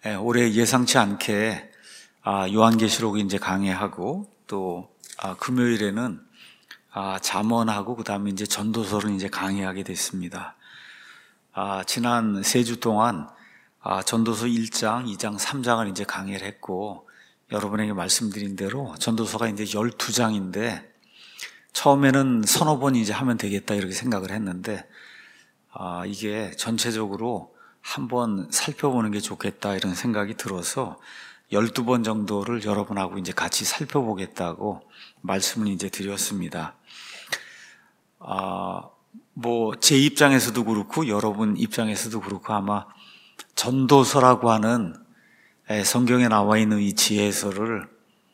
올해 예상치 않게 요한계시록 이제 강해하고 또 금요일에는 잠언하고 그다음에 이제 전도서를 이제 강해하게 됐습니다. 지난 3주 동안 전도서 1장, 2장, 3장을 이제 강해를 했고 여러분에게 말씀드린 대로 전도서가 이제 12장인데 처음에는 서너 번 이제 하면 되겠다 이렇게 생각을 했는데 이게 전체적으로 한번 살펴보는 게 좋겠다 이런 생각이 들어서 12번 정도를 여러분하고 이제 같이 살펴보겠다고 말씀을 이제 드렸습니다. 제 입장에서도 그렇고 여러분 입장에서도 그렇고 아마 전도서라고 하는 성경에 나와 있는 이 지혜서를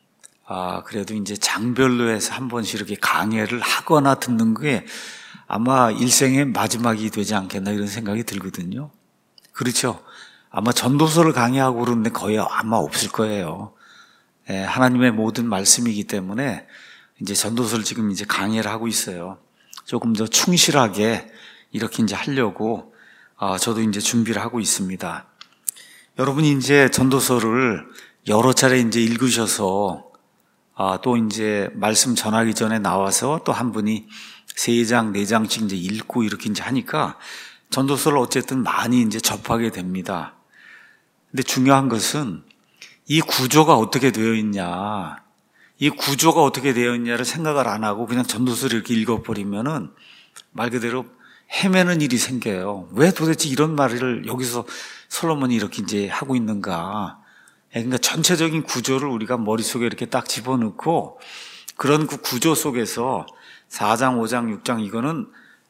그래도 이제 장별로 해서 한 번씩 이렇게 강해를 하거나 듣는 게 아마 일생의 마지막이 되지 않겠나 이런 생각이 들거든요. 그렇죠? 아마 전도서를 강해하고 그러는데 거의 아마 없을 거예요. 하나님의 모든 말씀이기 때문에 이제 전도서를 지금 이제 강해를 하고 있어요. 조금 더 충실하게 이렇게 이제 하려고 저도 이제 준비를 하고 있습니다. 여러분이 이제 전도서를 여러 차례 이제 읽으셔서 또 이제 말씀 전하기 전에 나와서 또 한 분이 3장, 4장씩 이제 읽고 이렇게 이제 하니까 전도서를 어쨌든 많이 이제 접하게 됩니다. 근데 중요한 것은 이 구조가 어떻게 되어 있냐, 이 구조가 어떻게 되어 있냐를 생각을 안 하고 그냥 전도서를 이렇게 읽어버리면은 말 그대로 헤매는 일이 생겨요. 왜 도대체 이런 말을 여기서 솔로몬이 이렇게 이제 하고 있는가. 그러니까 전체적인 구조를 우리가 머릿속에 이렇게 딱 집어넣고 그런 그 구조 속에서 4장, 5장, 6장 이거는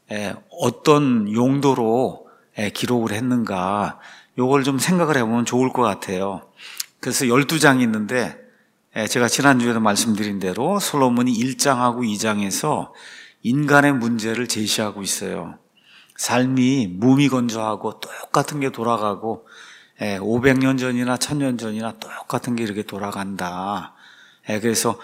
어떤 용도로 기록을 했는가 요걸 좀 생각을 해보면 좋을 것 같아요. 그래서 12장이 있는데 제가 지난주에도 말씀드린 대로 솔로몬이 1장하고 2장에서 인간의 문제를 제시하고 있어요. 삶이 무미건조하고 똑같은 게 돌아가고 500년 전이나 1000년 전이나 똑같은 게 이렇게 돌아간다. 그래서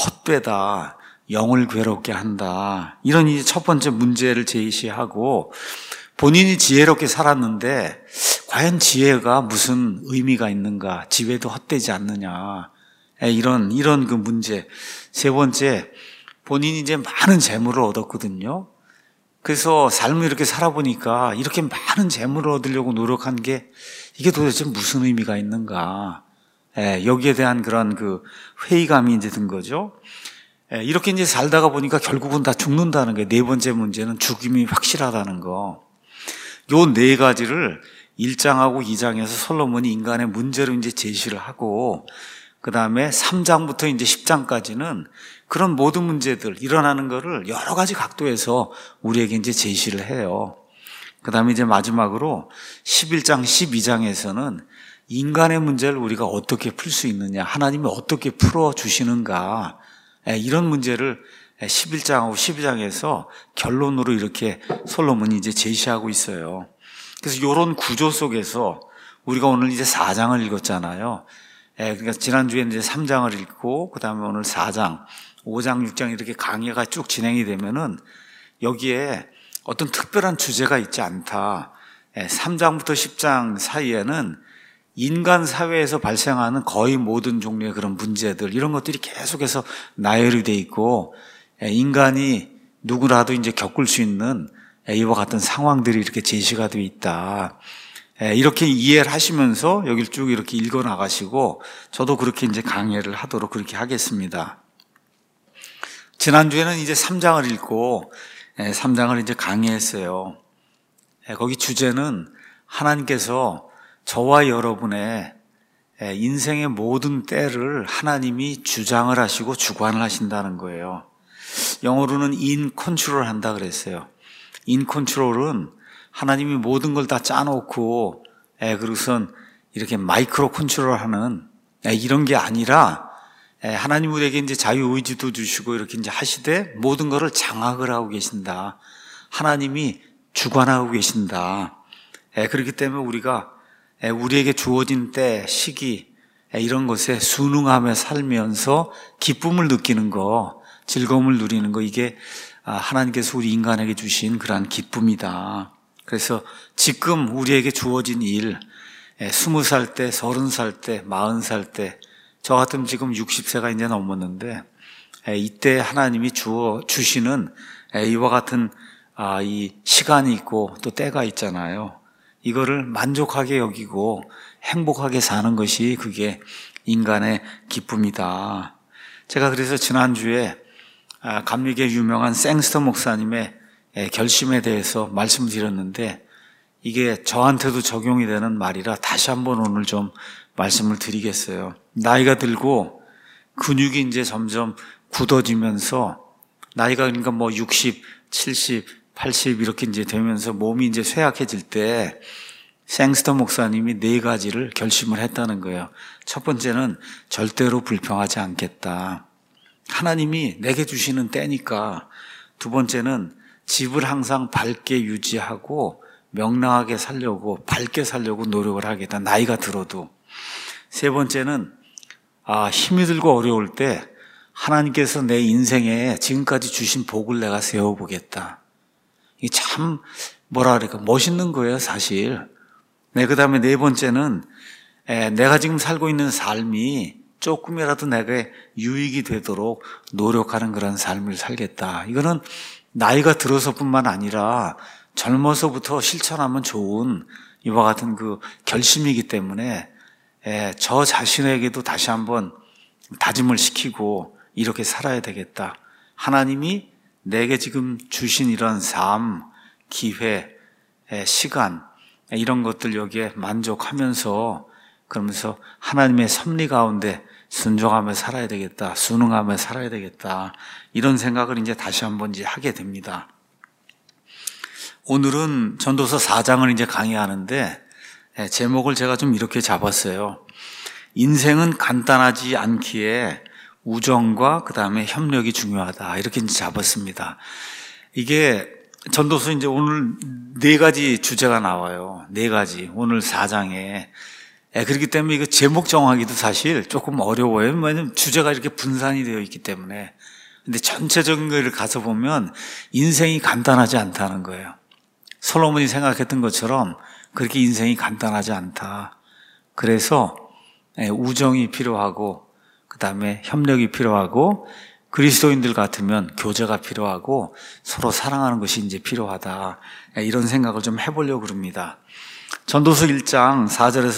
헛되다. 영을 괴롭게 한다. 이런 이제 첫 번째 문제를 제시하고 본인이 지혜롭게 살았는데 과연 지혜가 무슨 의미가 있는가? 지혜도 헛되지 않느냐? 이런 그 문제. 세 번째, 본인이 이제 많은 재물을 얻었거든요. 그래서 삶을 이렇게 살아보니까 이렇게 많은 재물을 얻으려고 노력한 게 이게 도대체 무슨 의미가 있는가? 여기에 대한 그런 그 회의감이 이제 든 거죠. 이렇게 이제 살다가 보니까 결국은 다 죽는다는 게 네 번째 문제는 죽음이 확실하다는 거. 요 네 가지를 1장하고 2장에서 솔로몬이 인간의 문제로 이제 제시를 하고 그 다음에 3장부터 이제 10장까지는 그런 모든 문제들 일어나는 거를 여러 가지 각도에서 우리에게 이제 제시를 해요. 그 다음에 이제 마지막으로 11장, 12장에서는 인간의 문제를 우리가 어떻게 풀 수 있느냐, 하나님이 어떻게 풀어주시는가, 이런 문제를 11장하고 12장에서 결론으로 이렇게 솔로몬이 이제 제시하고 있어요. 그래서 이런 구조 속에서 우리가 오늘 이제 4장을 읽었잖아요. 그러니까 지난주에 이제 3장을 읽고, 그 다음에 오늘 4장, 5장, 6장 이렇게 강해가 쭉 진행이 되면은 여기에 어떤 특별한 주제가 있지 않다. 3장부터 10장 사이에는 인간 사회에서 발생하는 거의 모든 종류의 그런 문제들, 이런 것들이 계속해서 나열이 돼 있고, 인간이 누구라도 이제 겪을 수 있는 이와 같은 상황들이 이렇게 제시가 되어 있다. 이렇게 이해를 하시면서 여기를 쭉 이렇게 읽어 나가시고, 저도 그렇게 이제 강해를 하도록 그렇게 하겠습니다. 지난주에는 이제 3장을 읽고, 3장을 이제 강해했어요. 거기 주제는 하나님께서 저와 여러분의 인생의 모든 때를 하나님이 주장을 하시고 주관을 하신다는 거예요. 영어로는 in control 한다 그랬어요. in control은 하나님이 모든 걸 다 짜놓고 그것은 이렇게 마이크로 컨트롤하는 이런 게 아니라 하나님 우리에게 이제 자유의지도 주시고 이렇게 이제 하시되 모든 것을 장악을 하고 계신다. 하나님이 주관하고 계신다. 그렇기 때문에 우리가 우리에게 주어진 때, 시기 이런 것에 순응하며 살면서 기쁨을 느끼는 거, 즐거움을 누리는 거, 이게 하나님께서 우리 인간에게 주신 그러한 기쁨이다. 그래서 지금 우리에게 주어진 일, 20살 때, 30살 때, 40살 때, 저 같으면 지금 60세가 이제 넘었는데, 이때 하나님이 주시는 이와 같은 이 시간이 있고 또 때가 있잖아요. 이거를 만족하게 여기고 행복하게 사는 것이 그게 인간의 기쁨이다. 제가 그래서 지난주에 감리교 유명한 생스터 목사님의 결심에 대해서 말씀드렸는데 이게 저한테도 적용이 되는 말이라 다시 한번 오늘 좀 말씀을 드리겠어요. 나이가 들고 근육이 이제 점점 굳어지면서 나이가 그러니까 60, 70, 80 이렇게 이제 되면서 몸이 이제 쇠약해질 때 생스터 목사님이 4가지를 결심을 했다는 거예요. 첫 번째는 절대로 불평하지 않겠다. 하나님이 내게 주시는 때니까. 두 번째는 집을 항상 밝게 유지하고 명랑하게 살려고 밝게 살려고 노력을 하겠다. 나이가 들어도. 세 번째는 힘이 들고 어려울 때 하나님께서 내 인생에 지금까지 주신 복을 내가 세워보겠다. 이게 참 뭐라 그럴까 멋있는 거예요 사실. 그 다음에 4번째는 내가 지금 살고 있는 삶이 조금이라도 내게 유익이 되도록 노력하는 그런 삶을 살겠다. 이거는 나이가 들어서뿐만 아니라 젊어서부터 실천하면 좋은 이와 같은 그 결심이기 때문에 저 자신에게도 다시 한번 다짐을 시키고 이렇게 살아야 되겠다. 하나님이 내게 지금 주신 이런 삶, 기회, 시간 이런 것들 여기에 만족하면서 그러면서 하나님의 섭리 가운데 순종하며 살아야 되겠다. 순응하며 살아야 되겠다. 이런 생각을 이제 다시 한번 이제 하게 됩니다. 오늘은 전도서 4장을 이제 강의하는데 제목을 제가 좀 이렇게 잡았어요. 인생은 간단하지 않기에 우정과 그 다음에 협력이 중요하다. 이렇게 이제 잡았습니다. 이게 전도서 이제 오늘 4가지 주제가 나와요. 4가지. 오늘 4장에. 그렇기 때문에 이거 제목 정하기도 사실 조금 어려워요. 왜냐면 주제가 이렇게 분산이 되어 있기 때문에. 근데 전체적인 거를 가서 보면 인생이 간단하지 않다는 거예요. 솔로몬이 생각했던 것처럼 그렇게 인생이 간단하지 않다. 그래서 우정이 필요하고 그 다음에 협력이 필요하고 그리스도인들 같으면 교제가 필요하고 서로 사랑하는 것이 이제 필요하다. 이런 생각을 좀 해보려고 그럽니다. 전도서 1장 4절에서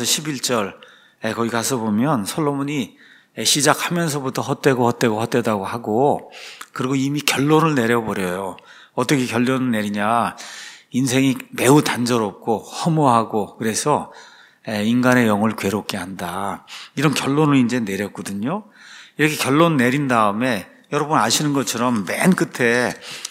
11절 거기 가서 보면 솔로몬이 시작하면서부터 헛되다고 하고 그리고 이미 결론을 내려버려요. 어떻게 결론을 내리냐. 인생이 매우 단조롭고 허무하고 그래서 인간의 영을 괴롭게 한다. 이런 결론을 이제 내렸거든요. 이렇게 결론 내린 다음에 여러분 아시는 것처럼 맨 끝에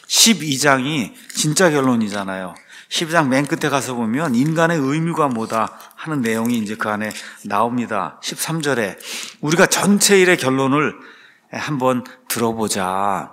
12장이 진짜 결론이잖아요. 12장 맨 끝에 가서 보면 인간의 의무가 뭐다 하는 내용이 이제 그 안에 나옵니다. 13절에 우리가 전체 일의 결론을 한번 들어보자.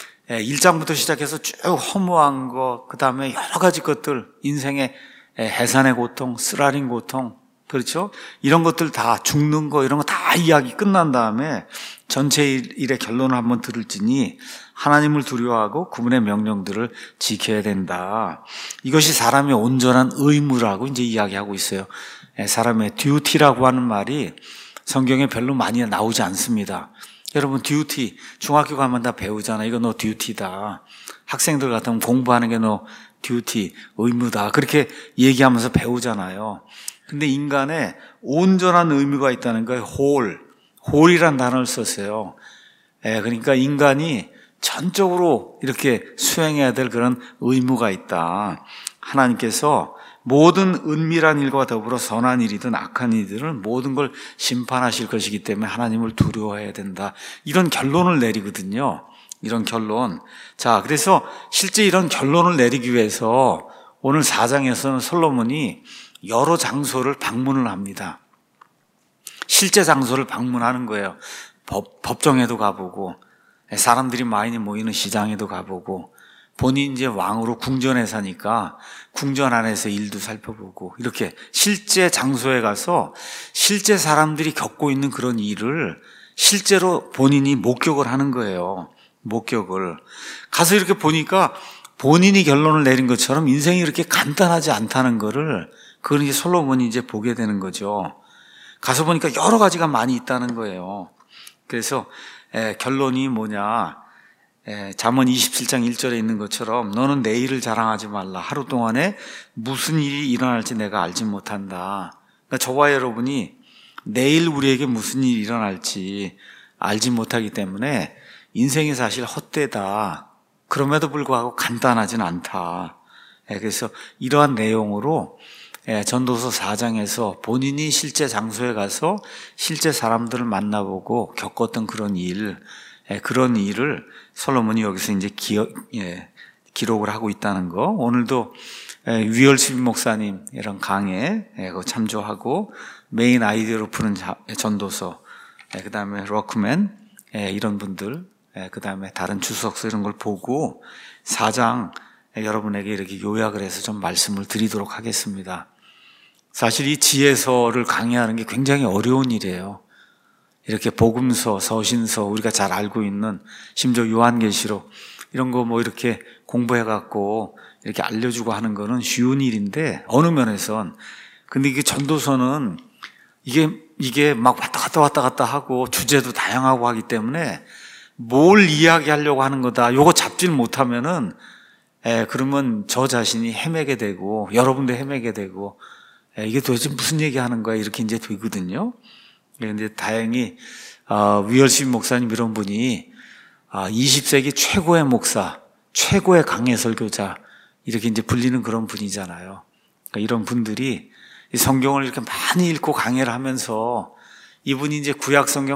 1장부터 시작해서 쭉 허무한 거, 그 다음에 여러 가지 것들, 인생의 해산의 고통, 쓰라린 고통, 그렇죠? 이런 것들 다 죽는 거, 이런 거 다 이야기 끝난 다음에 전체 일의 결론을 한번 들을지니 하나님을 두려워하고 그분의 명령들을 지켜야 된다. 이것이 사람의 온전한 의무라고 이제 이야기하고 있어요. 사람의 듀티라고 하는 말이 성경에 별로 많이 나오지 않습니다. 여러분 듀티 중학교 가면 다 배우잖아요. 이거 너 듀티다. 학생들 같으면 공부하는 게 너 듀티 의무다. 그렇게 얘기하면서 배우잖아요. 근데 인간의 온전한 의무가 있다는 거예요. 홀이란 단어를 썼어요. 그러니까 인간이 전적으로 이렇게 수행해야 될 그런 의무가 있다. 하나님께서 모든 은밀한 일과 더불어 선한 일이든 악한 일들은 모든 걸 심판하실 것이기 때문에 하나님을 두려워해야 된다. 이런 결론을 내리거든요. 이런 결론. 자, 그래서 실제 이런 결론을 내리기 위해서 오늘 4장에서는 솔로몬이 여러 장소를 방문을 합니다. 실제 장소를 방문하는 거예요. 법정에도 가보고 사람들이 많이 모이는 시장에도 가보고 본인이 이제 왕으로 궁전에 사니까 궁전 안에서 일도 살펴보고 이렇게 실제 장소에 가서 실제 사람들이 겪고 있는 그런 일을 실제로 본인이 목격을 하는 거예요. 목격을. 가서 이렇게 보니까 본인이 결론을 내린 것처럼 인생이 이렇게 간단하지 않다는 거를 그걸 이제 솔로몬이 이제 보게 되는 거죠. 가서 보니까 여러 가지가 많이 있다는 거예요. 그래서 결론이 뭐냐, 잠언 27장 1절에 있는 것처럼 너는 내일을 자랑하지 말라. 하루 동안에 무슨 일이 일어날지 내가 알지 못한다. 그러니까 저와 여러분이 내일 우리에게 무슨 일이 일어날지 알지 못하기 때문에 인생이 사실 헛되다. 그럼에도 불구하고 간단하진 않다. 그래서 이러한 내용으로 전도서 4장에서 본인이 실제 장소에 가서 실제 사람들을 만나보고 겪었던 그런 일을 솔로몬이 여기서 이제 기록을 하고 있다는 거. 오늘도 위얼십 목사님 이런 강의 참조하고 메인 아이디어로 푸는 전도서, 그 다음에 럭크맨 이런 분들, 그 다음에 다른 주석서 이런 걸 보고 4장 여러분에게 이렇게 요약을 해서 좀 말씀을 드리도록 하겠습니다. 사실 이 지혜서를 강의하는 게 굉장히 어려운 일이에요. 이렇게 복음서, 서신서, 우리가 잘 알고 있는 심지어 요한계시록 이런 거 뭐 이렇게 공부해갖고 이렇게 알려주고 하는 거는 쉬운 일인데 어느 면에선, 근데 이게 전도서는 이게 막 왔다 갔다 하고 주제도 다양하고 하기 때문에 뭘 이야기하려고 하는 거다, 요거 잡질 못하면은 그러면 저 자신이 헤매게 되고 여러분도 헤매게 되고 이게 도대체 무슨 얘기하는 거야 이렇게 이제 되거든요. 그런데 다행히 위얼십 목사님 이런 분이 20세기 최고의 목사, 최고의 강해 설교자 이렇게 이제 불리는 그런 분이잖아요. 그러니까 이런 분들이 이 성경을 이렇게 많이 읽고 강해를 하면서 이분이 이제 구약 성경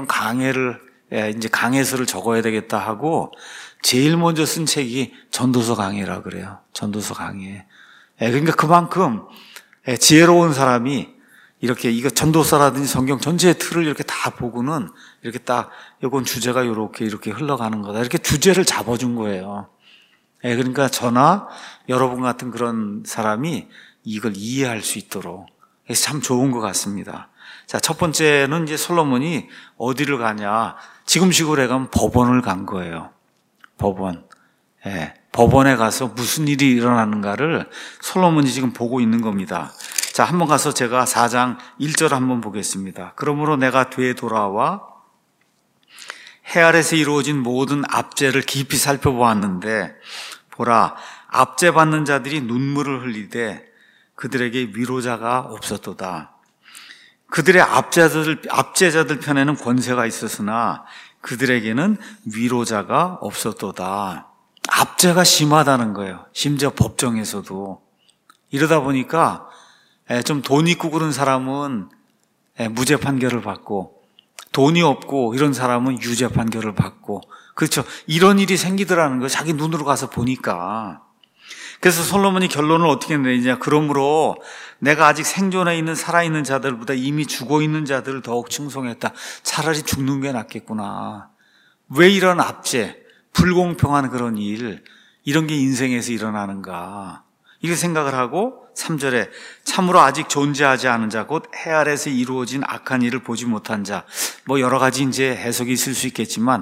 이제 강해서를 적어야 되겠다 하고 제일 먼저 쓴 책이 전도서 강해라 그래요. 전도서 강해. 그러니까 그만큼 지혜로운 사람이 이렇게 이거 전도서라든지 성경 전체의 틀을 이렇게 다 보고는 이렇게 딱 이건 주제가 이렇게 흘러가는 거다. 이렇게 주제를 잡아준 거예요. 그러니까 저나 여러분 같은 그런 사람이 이걸 이해할 수 있도록 참 좋은 것 같습니다. 자, 첫 번째는 이제 솔로몬이 어디를 가냐. 지금식으로 해가면 법원을 간 거예요. 법원. 법원에 가서 무슨 일이 일어나는가를 솔로몬이 지금 보고 있는 겁니다. 자, 한번 가서 제가 4장 1절 한번 보겠습니다. 그러므로 내가 되돌아와 해 아래서 이루어진 모든 압제를 깊이 살펴보았는데 보라, 압제 받는 자들이 눈물을 흘리되 그들에게 위로자가 없었도다. 그들의 압제자들 편에는 권세가 있었으나 그들에게는 위로자가 없었도다. 압제가 심하다는 거예요. 심지어 법정에서도. 이러다 보니까 좀 돈 있고 그런 사람은 무죄 판결을 받고 돈이 없고 이런 사람은 유죄 판결을 받고, 그렇죠. 이런 일이 생기더라는 거예요. 자기 눈으로 가서 보니까. 그래서 솔로몬이 결론을 어떻게 내리냐. 그러므로 내가 아직 생존해 있는 살아있는 자들보다 이미 죽어있는 자들을 더욱 칭송했다. 차라리 죽는 게 낫겠구나. 왜 이런 압제, 불공평한 그런 일, 이런 게 인생에서 일어나는가. 이렇게 생각을 하고 3절에 참으로 아직 존재하지 않은 자, 곧 해 아래서 이루어진 악한 일을 보지 못한 자, 뭐 여러 가지 이제 해석이 있을 수 있겠지만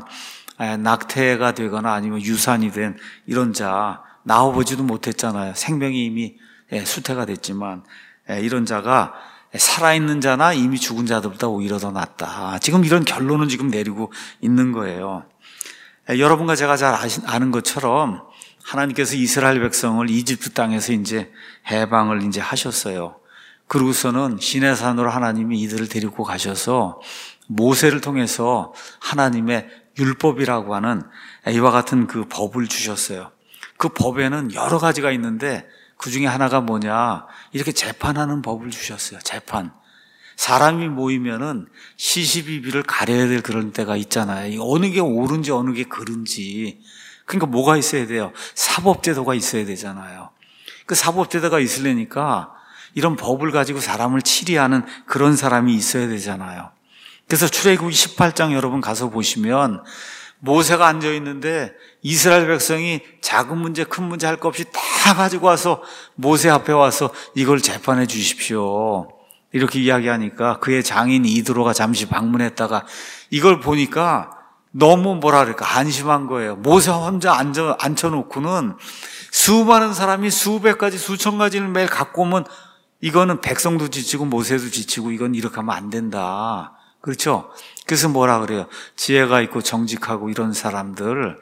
낙태가 되거나 아니면 유산이 된 이런 자, 나와보지도 못했잖아요. 생명이 이미 수태가 됐지만 이런 자가 살아있는 자나 이미 죽은 자들보다 오히려 더 낫다. 지금 이런 결론은 지금 내리고 있는 거예요. 여러분과 제가 잘 아는 것처럼 하나님께서 이스라엘 백성을 이집트 땅에서 이제 해방을 이제 하셨어요. 그러고서는 시내산으로 하나님이 이들을 데리고 가셔서 모세를 통해서 하나님의 율법이라고 하는 이와 같은 그 법을 주셨어요. 그 법에는 여러 가지가 있는데 그 중에 하나가 뭐냐, 이렇게 재판하는 법을 주셨어요. 재판. 사람이 모이면은 시시비비를 가려야 될 그런 때가 있잖아요. 어느 게 옳은지 어느 게 그른지. 그러니까 뭐가 있어야 돼요? 사법제도가 있어야 되잖아요. 그 사법제도가 있으려니까 이런 법을 가지고 사람을 치리하는 그런 사람이 있어야 되잖아요. 그래서 출애굽기 18장 여러분 가서 보시면 모세가 앉아 있는데 이스라엘 백성이 작은 문제 큰 문제 할 것 없이 다 가지고 와서 모세 앞에 와서 이걸 재판해 주십시오. 이렇게 이야기하니까 그의 장인 이드로가 잠시 방문했다가 이걸 보니까 너무 뭐랄까 안심한 거예요. 모세 혼자 앉혀놓고는 수많은 사람이 수백 가지 수천 가지를 매일 갖고 오면 이거는 백성도 지치고 모세도 지치고 이건 이렇게 하면 안 된다. 그렇죠? 그래서 뭐라 그래요? 지혜가 있고 정직하고 이런 사람들을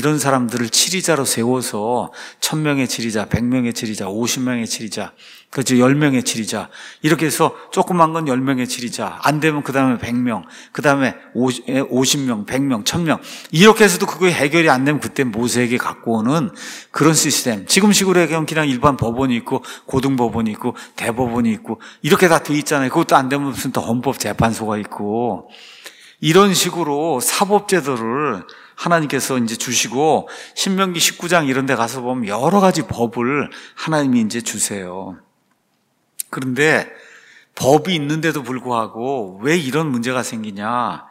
치리자로 세워서 1000명의 치리자, 100명의 치리자, 50명의 치리자, 그렇죠? 10명의 치리자. 이렇게 해서 조그만 건 10명의 치리자. 안 되면 그 다음에 100명, 그 다음에 50명, 100명, 1000명. 이렇게 해서도 그게 해결이 안 되면 그때 모세에게 갖고 오는 그런 시스템. 지금식으로 얘기하면 그냥 일반 법원이 있고, 고등법원이 있고, 대법원이 있고, 이렇게 다 돼 있잖아요. 그것도 안 되면 무슨 또 헌법재판소가 있고. 이런 식으로 사법제도를 하나님께서 이제 주시고, 신명기 19장 이런 데 가서 보면 여러 가지 법을 하나님이 이제 주세요. 그런데 법이 있는데도 불구하고 왜 이런 문제가 생기냐?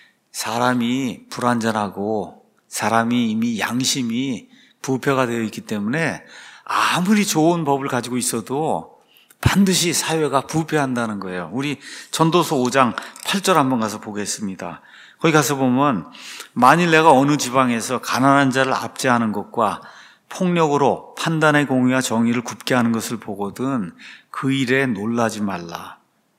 사람이 불완전하고 사람이 이미 양심이 부패가 되어 있기 때문에 아무리 좋은 법을 가지고 있어도 반드시 사회가 부패한다는 거예요. 우리 전도서 5장 8절 한번 가서 보겠습니다. 거기 가서 보면 만일 내가 어느 지방에서 가난한 자를 압제하는 것과 폭력으로 판단의 공의와 정의를 굽게 하는 것을 보거든 그 일에 놀라지 말라.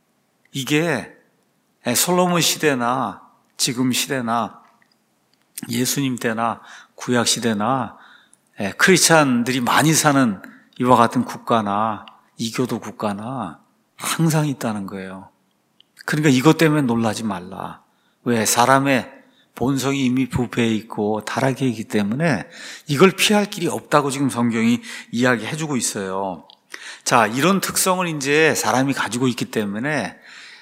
이게 솔로몬 시대나 지금 시대나 예수님 때나 구약 시대나 크리스찬들이 많이 사는 이와 같은 국가나 이교도 국가나 항상 있다는 거예요. 그러니까 이것 때문에 놀라지 말라. 왜? 사람의 본성이 이미 부패해 있고 타락해 있기 때문에 이걸 피할 길이 없다고 지금 성경이 이야기해주고 있어요. 자, 이런 특성을 이제 사람이 가지고 있기 때문에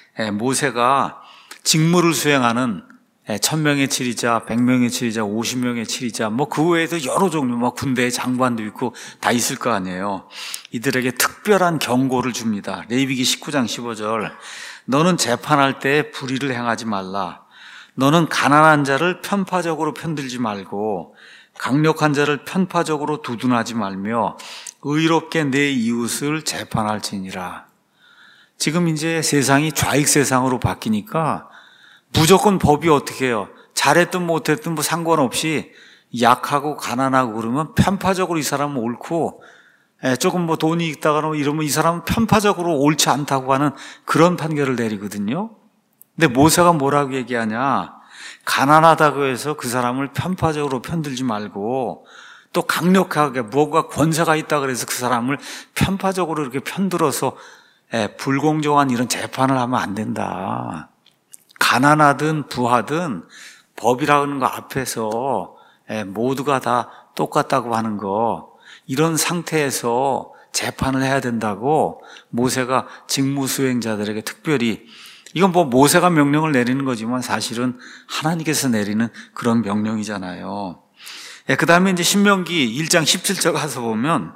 모세가 직무를 수행하는 1000명의 치리자, 100명의 치리자, 50명의 치리자, 그 외에도 여러 종류, 군대의 장관도 있고 다 있을 거 아니에요. 이들에게 특별한 경고를 줍니다. 레위기 19장 15절. 너는 재판할 때 불의를 행하지 말라. 너는 가난한 자를 편파적으로 편들지 말고 강력한 자를 편파적으로 두둔하지 말며 의롭게 내 이웃을 재판할지니라. 지금 이제 세상이 좌익 세상으로 바뀌니까 무조건 법이 어떻게 해요? 잘했든 못했든 상관없이 약하고 가난하고 그러면 편파적으로 이 사람은 옳고, 조금 돈이 있다거나 이러면 이 사람은 편파적으로 옳지 않다고 하는 그런 판결을 내리거든요. 근데 모세가 뭐라고 얘기하냐? 가난하다고 해서 그 사람을 편파적으로 편들지 말고 또 강력하게 뭐가 권세가 있다 그래서 그 사람을 편파적으로 이렇게 편들어서 불공정한 이런 재판을 하면 안 된다. 가난하든 부하든 법이라는 거 앞에서 모두가 다 똑같다고 하는 거, 이런 상태에서 재판을 해야 된다고 모세가 직무수행자들에게 특별히, 이건 모세가 명령을 내리는 거지만 사실은 하나님께서 내리는 그런 명령이잖아요. 그 다음에 이제 신명기 1장 17절 가서 보면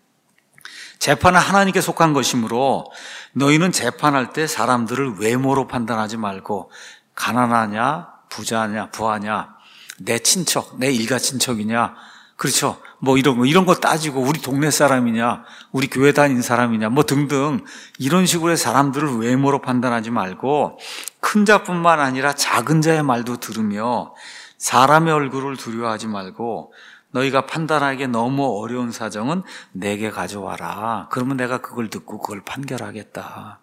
재판은 하나님께 속한 것이므로 너희는 재판할 때 사람들을 외모로 판단하지 말고 가난하냐, 부자냐, 부하냐, 내 친척, 내 일가 친척이냐, 그렇죠. 이런 거 따지고 우리 동네 사람이냐, 우리 교회 다닌 사람이냐, 등등 이런 식으로 사람들을 외모로 판단하지 말고 큰 자뿐만 아니라 작은 자의 말도 들으며 사람의 얼굴을 두려워하지 말고 너희가 판단하기에 너무 어려운 사정은 내게 가져와라. 그러면 내가 그걸 듣고 그걸 판결하겠다.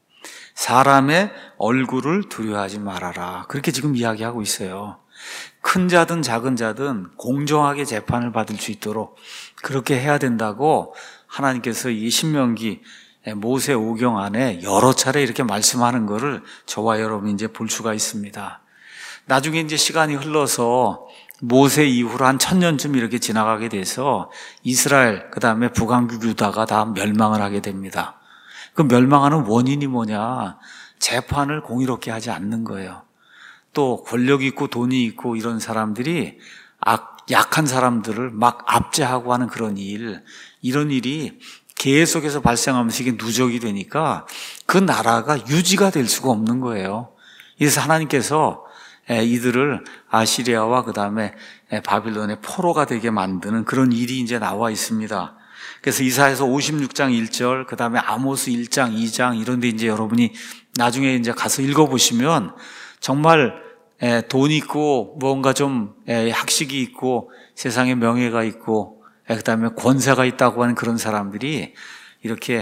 사람의 얼굴을 두려워하지 말아라. 그렇게 지금 이야기하고 있어요. 큰 자든 작은 자든 공정하게 재판을 받을 수 있도록 그렇게 해야 된다고 하나님께서 이 신명기 모세 오경 안에 여러 차례 이렇게 말씀하는 거를 저와 여러분이 이제 볼 수가 있습니다. 나중에 이제 시간이 흘러서 모세 이후로 한 1000년쯤 이렇게 지나가게 돼서 이스라엘, 그 다음에 북왕국 유다가 다 멸망을 하게 됩니다. 그 멸망하는 원인이 뭐냐? 재판을 공의롭게 하지 않는 거예요. 또 권력 있고 돈이 있고 이런 사람들이 약한 사람들을 막 압제하고 하는 그런 이런 일이 계속해서 발생하면서 이게 누적이 되니까 그 나라가 유지가 될 수가 없는 거예요. 그래서 하나님께서 이들을 아시리아와 그 다음에 바빌론의 포로가 되게 만드는 그런 일이 이제 나와 있습니다. 그래서 이사야서 56장 1절, 그 다음에 아모스 1장, 2장 이런 데 이제 여러분이 나중에 이제 가서 읽어보시면 정말 돈 있고 뭔가 좀 학식이 있고 세상에 명예가 있고 그 다음에 권세가 있다고 하는 그런 사람들이 이렇게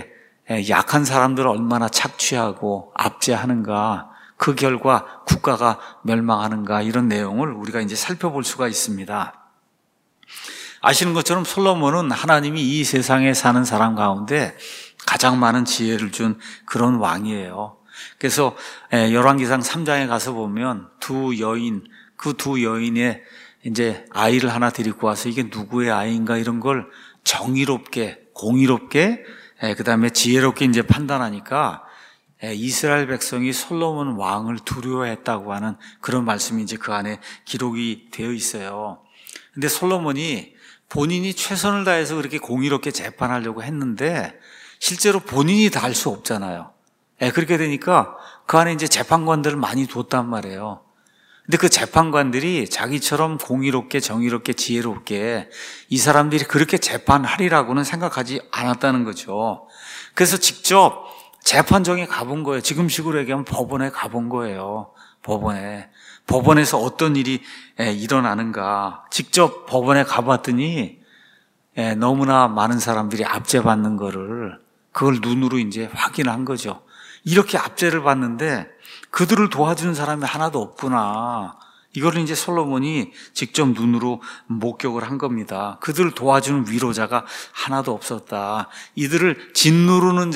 약한 사람들을 얼마나 착취하고 압제하는가, 그 결과 국가가 멸망하는가, 이런 내용을 우리가 이제 살펴볼 수가 있습니다. 아시는 것처럼 솔로몬은 하나님이 이 세상에 사는 사람 가운데 가장 많은 지혜를 준 그런 왕이에요. 그래서 열왕기상 3장에 가서 보면 그 두 여인의 이제 아이를 하나 데리고 와서 이게 누구의 아이인가 이런 걸 정의롭게, 공의롭게, 그다음에 지혜롭게 이제 판단하니까 이스라엘 백성이 솔로몬 왕을 두려워했다고 하는 그런 말씀이 이제 그 안에 기록이 되어 있어요. 근데 솔로몬이 본인이 최선을 다해서 그렇게 공의롭게 재판하려고 했는데 실제로 본인이 다 할 수 없잖아요. 그렇게 되니까 그 안에 이제 재판관들을 많이 뒀단 말이에요. 근데 그 재판관들이 자기처럼 공의롭게, 정의롭게, 지혜롭게 이 사람들이 그렇게 재판하리라고는 생각하지 않았다는 거죠. 그래서 직접 재판정에 가본 거예요. 지금식으로 얘기하면 법원에 가본 거예요. 법원에서 어떤 일이 일어나는가. 직접 법원에 가봤더니 너무나 많은 사람들이 압제받는 거를 그걸 눈으로 이제 확인한 거죠. 이렇게 압제를 받는데 그들을 도와주는 사람이 하나도 없구나. 이거를 이제 솔로몬이 직접 눈으로 목격을 한 겁니다. 그들을 도와주는 위로자가 하나도 없었다. 이들을 짓누르는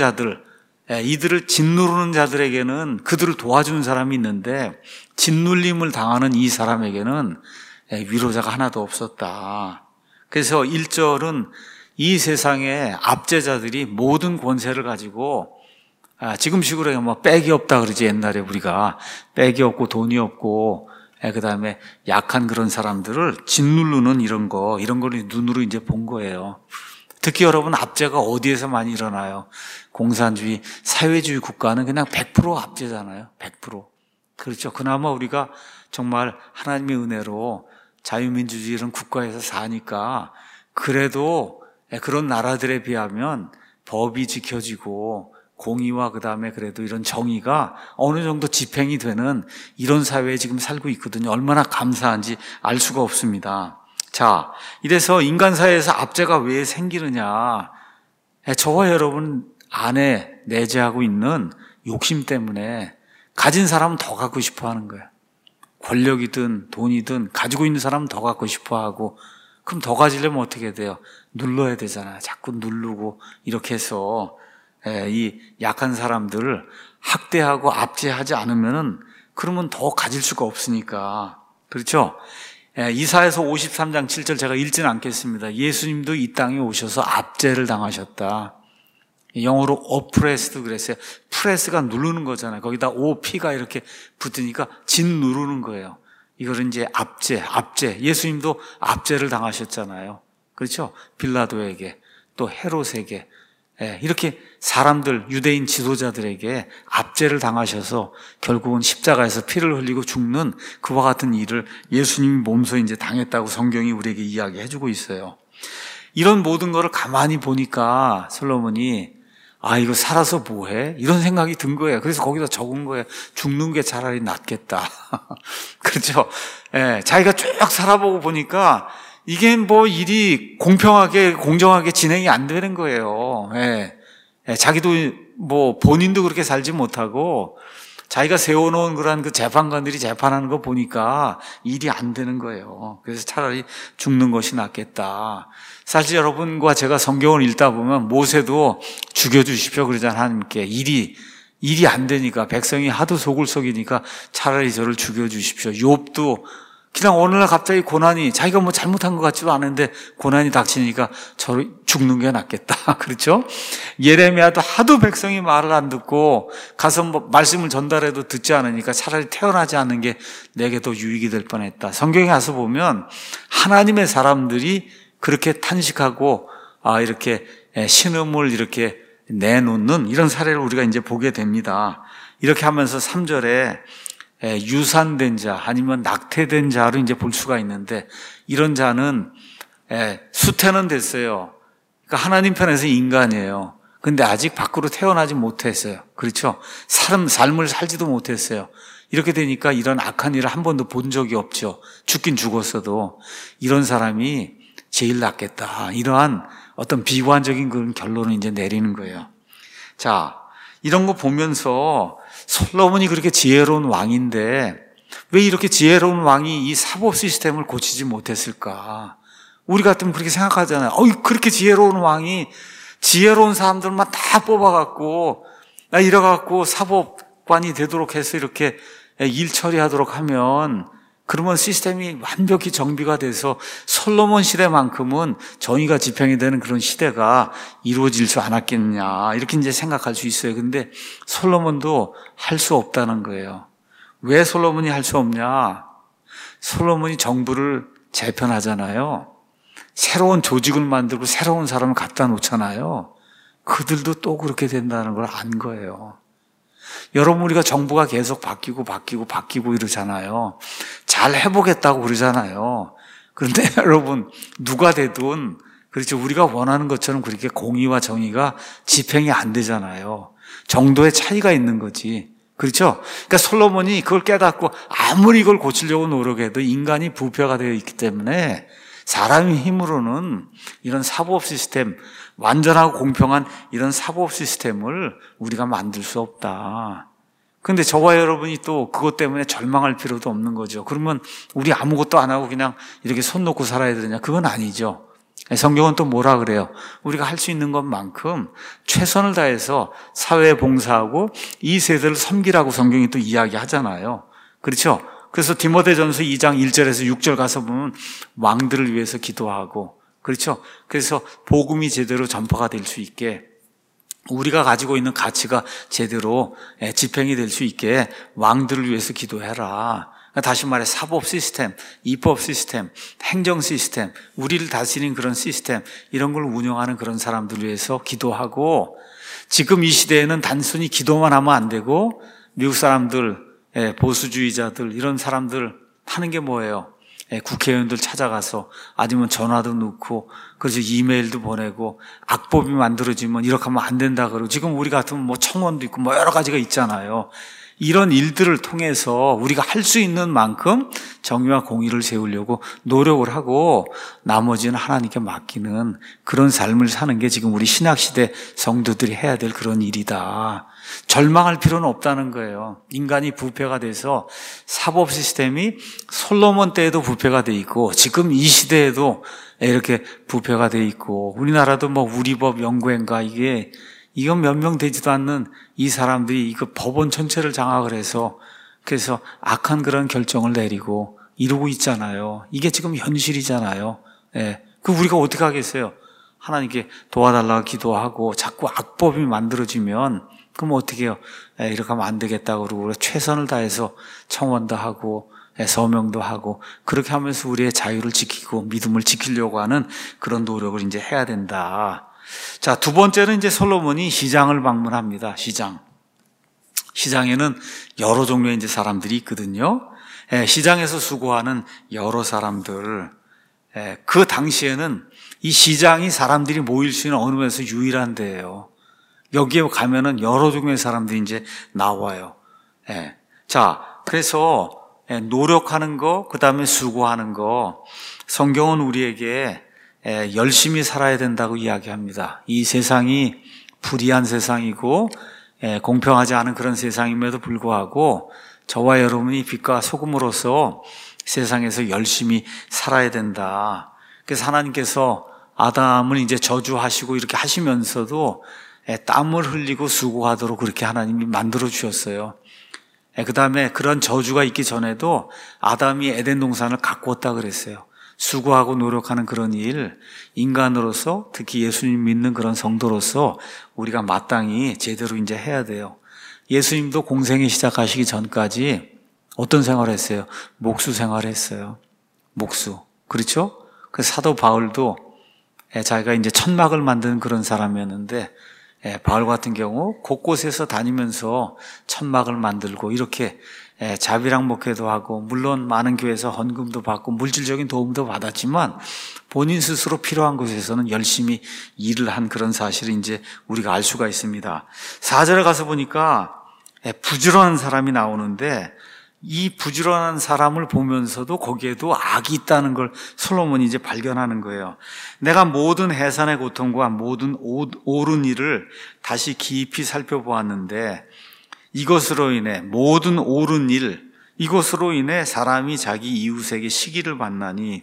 자들에게는 그들을 도와주는 사람이 있는데 짓눌림을 당하는 이 사람에게는 위로자가 하나도 없었다. 그래서 1절은 이 세상의 압제자들이 모든 권세를 가지고 지금식으로 뭐 백이 없다 그러지. 옛날에 우리가 백이 없고 돈이 없고 그 다음에 약한 그런 사람들을 짓누르는 이런 거를 눈으로 이제 본 거예요. 특히 여러분 압제가 어디에서 많이 일어나요? 공산주의, 사회주의 국가는 그냥 100% 압제잖아요. 100%. 그렇죠. 그나마 우리가 정말 하나님의 은혜로 자유민주주의 이런 국가에서 사니까 그래도 그런 나라들에 비하면 법이 지켜지고 공의와 그 다음에 그래도 이런 정의가 어느 정도 집행이 되는 이런 사회에 지금 살고 있거든요. 얼마나 감사한지 알 수가 없습니다. 자, 이래서 인간 사회에서 압제가 왜 생기느냐. 저와 여러분 안에 내재하고 있는 욕심 때문에 가진 사람은 더 갖고 싶어 하는 거예요. 권력이든 돈이든 가지고 있는 사람은 더 갖고 싶어 하고, 그럼 더 가지려면 어떻게 돼요? 눌러야 되잖아요. 자꾸 누르고 이렇게 해서 이 약한 사람들을 학대하고 압제하지 않으면은 그러면 더 가질 수가 없으니까. 그렇죠? 이사야서 53장 7절 제가 읽지는 않겠습니다. 예수님도 이 땅에 오셔서 압제를 당하셨다. 영어로 oppressed 그랬어요. 프레스가 누르는 거잖아요. 거기다 P가 이렇게 붙으니까 짓 누르는 거예요. 이거는 이제 압제. 예수님도 압제를 당하셨잖아요. 그렇죠? 빌라도에게, 또 헤롯에게, 이렇게 사람들, 유대인 지도자들에게 압제를 당하셔서 결국은 십자가에서 피를 흘리고 죽는 그와 같은 일을 예수님이 몸소 이제 당했다고 성경이 우리에게 이야기해주고 있어요. 이런 모든 거를 가만히 보니까 솔로몬이 이거 살아서 뭐해? 이런 생각이 든 거예요. 그래서 거기다 적은 거예요. 죽는 게 차라리 낫겠다. 그렇죠? 자기가 쭉 살아보고 보니까 이게 뭐 일이 공평하게, 공정하게 진행이 안 되는 거예요. 자기도 뭐 본인도 그렇게 살지 못하고 자기가 세워놓은 그런 그 재판관들이 재판하는 거 보니까 일이 안 되는 거예요. 그래서 차라리 죽는 것이 낫겠다. 사실 여러분과 제가 성경을 읽다 보면 모세도 죽여주십시오 그러잖아요. 하나님께. 일이 안 되니까, 백성이 하도 속을 속이니까 차라리 저를 죽여주십시오. 욥도 그냥 어느 날 갑자기 고난이, 자기가 뭐 잘못한 것 같지도 않은데 고난이 닥치니까 저를 죽는 게 낫겠다. 그렇죠? 예레미야도 하도 백성이 말을 안 듣고 가서 뭐 말씀을 전달해도 듣지 않으니까 차라리 태어나지 않는 게 내게 더 유익이 될 뻔했다. 성경에 가서 보면 하나님의 사람들이 그렇게 탄식하고 이렇게 신음을 이렇게 내놓는 이런 사례를 우리가 이제 보게 됩니다. 이렇게 하면서 3절에 유산된 자 아니면 낙태된 자로 이제 볼 수가 있는데, 이런 자는 수태는 됐어요. 그러니까 하나님 편에서 인간이에요. 근데 아직 밖으로 태어나지 못했어요. 그렇죠? 삶을 살지도 못했어요. 이렇게 되니까 이런 악한 일을 한 번도 본 적이 없죠. 죽긴 죽었어도 이런 사람이 제일 낫겠다. 이러한 어떤 비관적인 그런 결론을 이제 내리는 거예요. 자, 이런 거 보면서 솔로몬이 그렇게 지혜로운 왕인데 왜 이렇게 지혜로운 왕이 이 사법 시스템을 고치지 못했을까? 우리 같으면 그렇게 생각하잖아요. 그렇게 지혜로운 왕이 지혜로운 사람들만 다 뽑아갖고 이래갖고 사법관이 되도록 해서 이렇게 일 처리하도록 하면 그러면 시스템이 완벽히 정비가 돼서 솔로몬 시대만큼은 정의가 집행이 되는 그런 시대가 이루어질 수 않았겠냐 이렇게 이제 생각할 수 있어요. 근데 솔로몬도 할 수 없다는 거예요. 왜 솔로몬이 할 수 없냐? 솔로몬이 정부를 재편하잖아요. 새로운 조직을 만들고 새로운 사람을 갖다 놓잖아요. 그들도 또 그렇게 된다는 걸 안 거예요. 여러분, 우리가 정부가 계속 바뀌고 이러잖아요. 잘 해보겠다고 그러잖아요. 그런데 여러분, 누가 되든 그렇죠. 우리가 원하는 것처럼 그렇게 공의와 정의가 집행이 안 되잖아요. 정도의 차이가 있는 거지. 그렇죠? 그러니까 솔로몬이 그걸 깨닫고 아무리 이걸 고치려고 노력해도 인간이 부패가 되어 있기 때문에 사람의 힘으로는 이런 사법 시스템, 완전하고 공평한 이런 사법 시스템을 우리가 만들 수 없다. 그런데 저와 여러분이 또 그것 때문에 절망할 필요도 없는 거죠. 그러면 우리 아무것도 안 하고 그냥 이렇게 손 놓고 살아야 되냐? 그건 아니죠. 성경은 또 뭐라 그래요? 우리가 할 수 있는 것만큼 최선을 다해서 사회에 봉사하고 이 세대를 섬기라고 성경이 또 이야기하잖아요. 그렇죠? 그래서 디모데전서 2장 1절에서 6절 가서 보면 왕들을 위해서 기도하고, 그렇죠? 그래서 복음이 제대로 전파가 될 수 있게, 우리가 가지고 있는 가치가 제대로 집행이 될 수 있게 왕들을 위해서 기도해라. 다시 말해 사법 시스템, 입법 시스템, 행정 시스템, 우리를 다스리는 그런 시스템, 이런 걸 운영하는 그런 사람들을 위해서 기도하고, 지금 이 시대에는 단순히 기도만 하면 안 되고 미국 사람들, 보수주의자들 이런 사람들 하는 게 뭐예요? 국회의원들 찾아가서 아니면 전화도 넣고 그래서 이메일도 보내고 악법이 만들어지면 이렇게 하면 안 된다 그러고, 지금 우리 같으면 뭐 청원도 있고 뭐 여러 가지가 있잖아요. 이런 일들을 통해서 우리가 할 수 있는 만큼 정의와 공의를 세우려고 노력을 하고 나머지는 하나님께 맡기는 그런 삶을 사는 게 지금 우리 신약시대 성도들이 해야 될 그런 일이다. 절망할 필요는 없다는 거예요. 인간이 부패가 돼서 사법 시스템이 솔로몬 때에도 부패가 돼 있고 지금 이 시대에도 이렇게 부패가 돼 있고, 우리나라도 뭐 우리법 연구회인가 이건 몇 명 되지도 않는 이 사람들이 이거 법원 전체를 장악을 해서 그래서 악한 그런 결정을 내리고 이러고 있잖아요. 이게 지금 현실이잖아요. 그 우리가 어떻게 하겠어요? 하나님께 도와달라고 기도하고 자꾸 악법이 만들어지면 그럼 어떻게 해요? 이렇게 하면 안 되겠다고 그러고 최선을 다해서 청원도 하고 서명도 하고 그렇게 하면서 우리의 자유를 지키고 믿음을 지키려고 하는 그런 노력을 이제 해야 된다. 자, 두 번째는 이제 솔로몬이 시장을 방문합니다. 시장에는 여러 종류의 이제 사람들이 있거든요. 시장에서 수고하는 여러 사람들. 그 당시에는 이 시장이 사람들이 모일 수 있는 어느 면에서 유일한 데예요. 여기에 가면은 여러 종류의 사람들이 이제 나와요. 자, 그래서 노력하는 거, 그 다음에 수고하는 거, 성경은 우리에게 열심히 살아야 된다고 이야기합니다. 이 세상이 불의한 세상이고 공평하지 않은 그런 세상임에도 불구하고 저와 여러분이 빛과 소금으로서 세상에서 열심히 살아야 된다. 그래서 하나님께서 아담을 이제 저주하시고 이렇게 하시면서도 땀을 흘리고 수고하도록 그렇게 하나님이 만들어 주셨어요. 그 다음에 그런 저주가 있기 전에도 아담이 에덴 동산을 가꾸었다 그랬어요. 수고하고 노력하는 그런 일, 인간으로서 특히 예수님 믿는 그런 성도로서 우리가 마땅히 제대로 이제 해야 돼요. 예수님도 공생애 시작하시기 전까지 어떤 생활을 했어요? 목수 생활을 했어요. 목수. 그렇죠? 그 사도 바울도 자기가 이제 천막을 만드는 그런 사람이었는데 바울 같은 경우 곳곳에서 다니면서 천막을 만들고 이렇게 자비랑 목회도 하고 물론 많은 교회에서 헌금도 받고 물질적인 도움도 받았지만 본인 스스로 필요한 곳에서는 열심히 일을 한 그런 사실을 이제 우리가 알 수가 있습니다. 4절에 가서 보니까 부지런한 사람이 나오는데 이 부지런한 사람을 보면서도 거기에도 악이 있다는 걸 솔로몬이 이제 발견하는 거예요. 내가 모든 해산의 고통과 모든 옳은 일을 다시 깊이 살펴보았는데 이것으로 인해 모든 옳은 일, 이것으로 인해 사람이 자기 이웃에게 시기를 받나니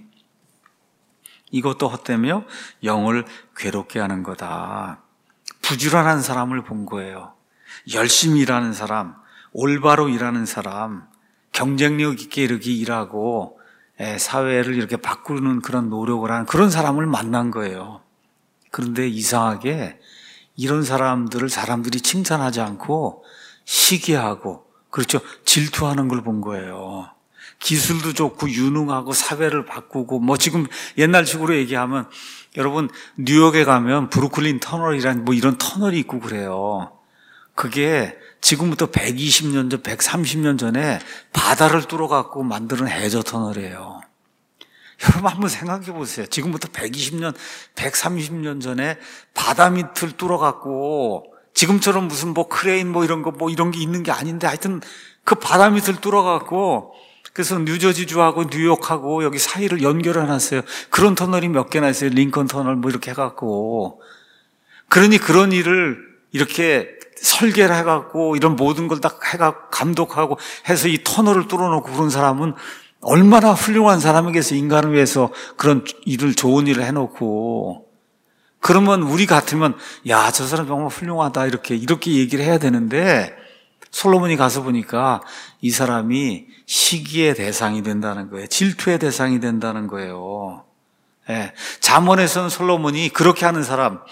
이것도 헛되며 영을 괴롭게 하는 거다. 부지런한 사람을 본 거예요. 열심히 일하는 사람, 올바로 일하는 사람, 경쟁력 있게 이렇게 일하고 사회를 이렇게 바꾸는 그런 노력을 하는 그런 사람을 만난 거예요. 그런데 이상하게 이런 사람들을 사람들이 칭찬하지 않고 시기하고, 그렇죠, 질투하는 걸 본 거예요. 기술도 좋고 유능하고 사회를 바꾸고 뭐 지금 옛날식으로 얘기하면 여러분 뉴욕에 가면 브루클린 터널이란 뭐 이런 터널이 있고 그래요. 그게 지금부터 120년 전, 130년 전에 바다를 뚫어갖고 만드는 해저 터널이에요. 여러분 한번 생각해 보세요. 지금부터 120년, 130년 전에 바다 밑을 뚫어갖고 지금처럼 무슨 뭐 크레인 뭐 이런 거 뭐 이런 게 있는 게 아닌데 하여튼 그 바다 밑을 뚫어갖고 그래서 뉴저지주하고 뉴욕하고 여기 사이를 연결해 놨어요. 그런 터널이 몇 개나 있어요. 링컨 터널 뭐 이렇게 해갖고. 그러니 그런 일을 이렇게 설계를 해갖고 이런 모든 걸 다 해갖고 감독하고 해서 이 터널을 뚫어놓고 그런 사람은 얼마나 훌륭한 사람이겠어요. 인간을 위해서 그런 일을, 좋은 일을 해놓고. 그러면 우리 같으면 야, 저 사람 정말 훌륭하다 이렇게 얘기를 해야 되는데 솔로몬이 가서 보니까 이 사람이 시기의 대상이 된다는 거예요. 질투의 대상이 된다는 거예요. 예. 잠언에서는 솔로몬이 그렇게 하는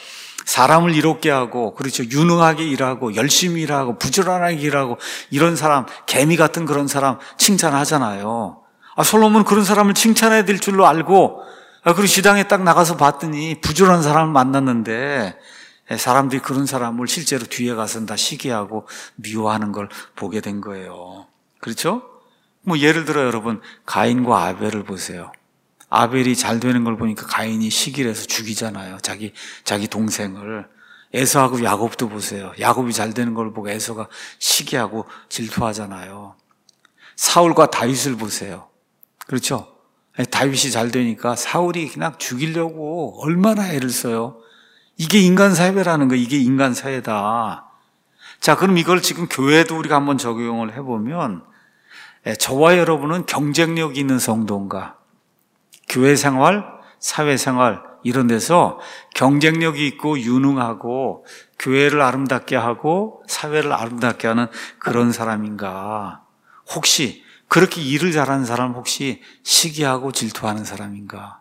사람을 이롭게 하고, 그렇죠, 유능하게 일하고 열심히 일하고 부지런하게 일하고 이런 사람, 개미 같은 그런 사람 칭찬하잖아요. 솔로몬은 그런 사람을 칭찬해야 될 줄로 알고 그리고 시장에 딱 나가서 봤더니 부지런한 사람을 만났는데 사람들이 그런 사람을 실제로 뒤에 가서는 다 시기하고 미워하는 걸 보게 된 거예요. 그렇죠? 뭐 예를 들어 여러분 가인과 아벨을 보세요. 아벨이 잘 되는 걸 보니까 가인이 시기를 해서 죽이잖아요. 자기 동생을. 에서하고 야곱도 보세요. 야곱이 잘 되는 걸 보고 에서가 시기하고 질투하잖아요. 사울과 다윗을 보세요. 그렇죠? 다윗이 잘 되니까 사울이 그냥 죽이려고 얼마나 애를 써요. 이게 인간 사회라는 거, 이게 인간 사회다. 자, 그럼 이걸 지금 교회도 우리가 한번 적용을 해보면 저와 여러분은 경쟁력 있는 성도인가? 교회 생활, 사회 생활 이런 데서 경쟁력이 있고 유능하고 교회를 아름답게 하고 사회를 아름답게 하는 그런 사람인가? 혹시 그렇게 일을 잘하는 사람 혹시 시기하고 질투하는 사람인가?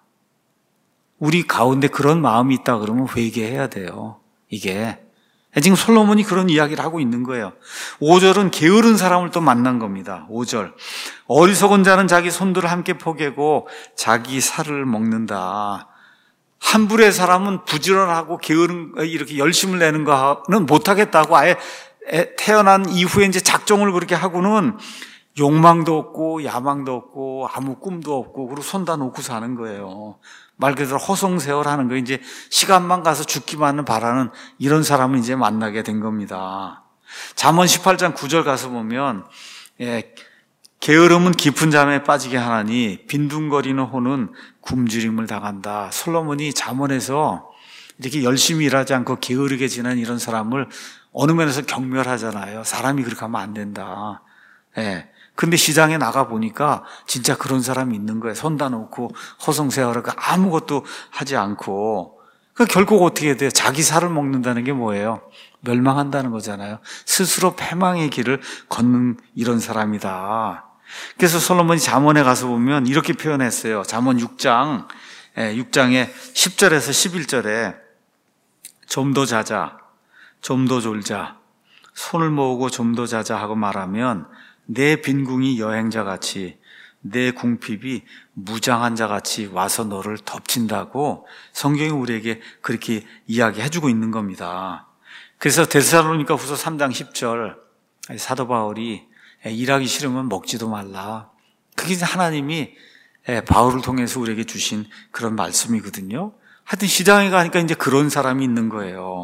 우리 가운데 그런 마음이 있다 그러면 회개해야 돼요. 이게 지금 솔로몬이 그런 이야기를 하고 있는 거예요. 5절은 게으른 사람을 또 만난 겁니다. 5절 어리석은 자는 자기 손들을 함께 포개고 자기 살을 먹는다. 함불의 사람은 부지런하고 게으른 이렇게 열심을 내는 거는 못하겠다고 아예 태어난 이후에 이제 작정을 그렇게 하고는 욕망도 없고 야망도 없고 아무 꿈도 없고 그리고 손 다 놓고 사는 거예요. 말 그대로 허송세월하는 거, 이제 시간만 가서 죽기만을 바라는 이런 사람을 이제 만나게 된 겁니다. 잠언 18장 9절 가서 보면 게으름은 깊은 잠에 빠지게 하나니 빈둥거리는 호는 굶주림을 당한다. 솔로몬이 잠언에서 이렇게 열심히 일하지 않고 게으르게 지낸 이런 사람을 어느 면에서 경멸하잖아요. 사람이 그렇게 하면 안 된다. 근데 시장에 나가 보니까 진짜 그런 사람이 있는 거예요. 손 다 놓고 허송세월하고 아무것도 하지 않고. 결국 어떻게 돼요? 자기 살을 먹는다는 게 뭐예요? 멸망한다는 거잖아요. 스스로 패망의 길을 걷는 이런 사람이다. 그래서 솔로몬이 잠언에 가서 보면 이렇게 표현했어요. 잠언 6장에 10절에서 11절에 좀 더 자자, 좀 더 졸자, 손을 모으고 좀 더 자자 하고 말하면 내 빈궁이 여행자같이 내 궁핍이 무장한 자같이 와서 너를 덮친다고 성경이 우리에게 그렇게 이야기해주고 있는 겁니다. 그래서 데살로니가 후서 3장 10절 사도 바울이 일하기 싫으면 먹지도 말라. 그게 하나님이 바울을 통해서 우리에게 주신 그런 말씀이거든요. 하여튼 시장에 가니까 이제 그런 사람이 있는 거예요.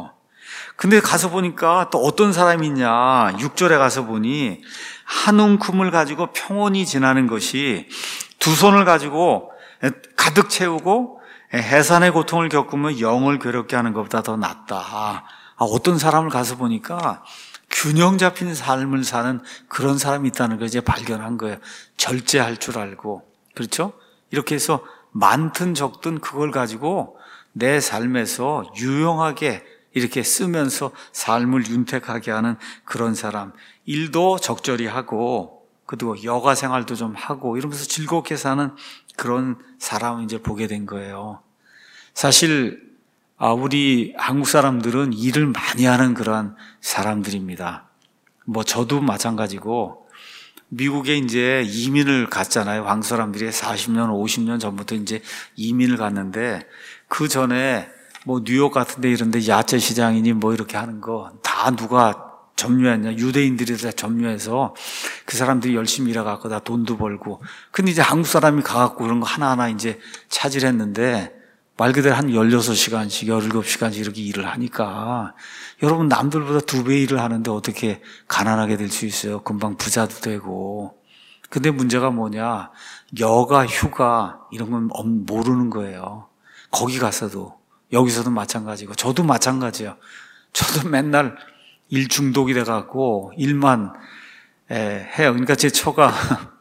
근데 가서 보니까 또 어떤 사람이 있냐. 6절에 가서 보니 한 움큼을 가지고 평온히 지나는 것이 두 손을 가지고 가득 채우고 해산의 고통을 겪으면 영을 괴롭게 하는 것보다 더 낫다. 어떤 사람을 가서 보니까 균형 잡힌 삶을 사는 그런 사람이 있다는 걸 이제 발견한 거예요. 절제할 줄 알고. 그렇죠? 이렇게 해서 많든 적든 그걸 가지고 내 삶에서 유용하게 이렇게 쓰면서 삶을 윤택하게 하는 그런 사람. 일도 적절히 하고, 그리고 여가 생활도 좀 하고, 이러면서 즐겁게 사는 그런 사람을 이제 보게 된 거예요. 사실, 우리 한국 사람들은 일을 많이 하는 그런 사람들입니다. 저도 마찬가지고, 미국에 이제 이민을 갔잖아요. 한국 사람들이 40년, 50년 전부터 이제 이민을 갔는데, 그 전에 뉴욕 같은 데 이런 데 야채 시장이니 이렇게 하는 거 다 누가 점유했냐. 유대인들이 다 점유해서 그 사람들이 열심히 일해갖고 다 돈도 벌고. 근데 이제 한국 사람이 가갖고 그런 거 하나하나 이제 차지했는데 말 그대로 한 16시간씩, 17시간씩 이렇게 일을 하니까 여러분 남들보다 2배 일을 하는데 어떻게 가난하게 될 수 있어요? 금방 부자도 되고. 근데 문제가 뭐냐. 여가, 휴가 이런 건 모르는 거예요. 거기 가서도. 여기서도 마찬가지고 저도 마찬가지예요. 저도 맨날 일 중독이 돼갖고 일만 해요. 그러니까 제 처가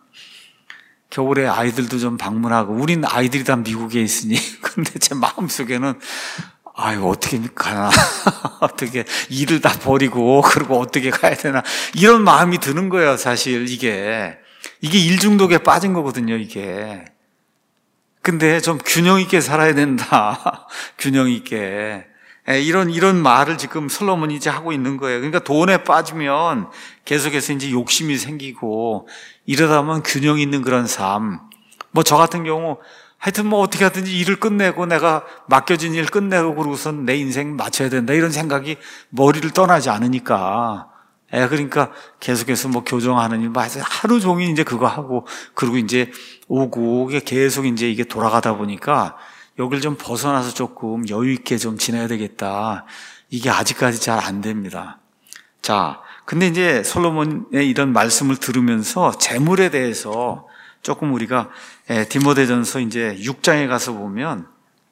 겨울에 아이들도 좀 방문하고 우린 아이들이 다 미국에 있으니 근데 제 마음속에는 어떻게 가나 어떻게 일을 다 버리고 그리고 어떻게 가야 되나 이런 마음이 드는 거예요. 사실 이게 일 중독에 빠진 거거든요. 이게 근데 좀 균형 있게 살아야 된다. 균형 있게. 이런 말을 지금 솔로몬이 이제 하고 있는 거예요. 그러니까 돈에 빠지면 계속해서 이제 욕심이 생기고 이러다 보면 균형 있는 그런 삶. 저 같은 경우 하여튼 어떻게 하든지 일을 끝내고 내가 맡겨진 일 끝내고 그러고선 내 인생 마쳐야 된다. 이런 생각이 머리를 떠나지 않으니까. 그러니까 계속해서 교정하는 일, 하루 종일 이제 그거 하고, 그리고 이제 오고, 계속 이제 이게 돌아가다 보니까, 여길 좀 벗어나서 조금 여유있게 좀 지내야 되겠다. 이게 아직까지 잘 안 됩니다. 자, 근데 이제 솔로몬의 이런 말씀을 들으면서 재물에 대해서 조금 우리가 디모데전서 이제 6장에 가서 보면,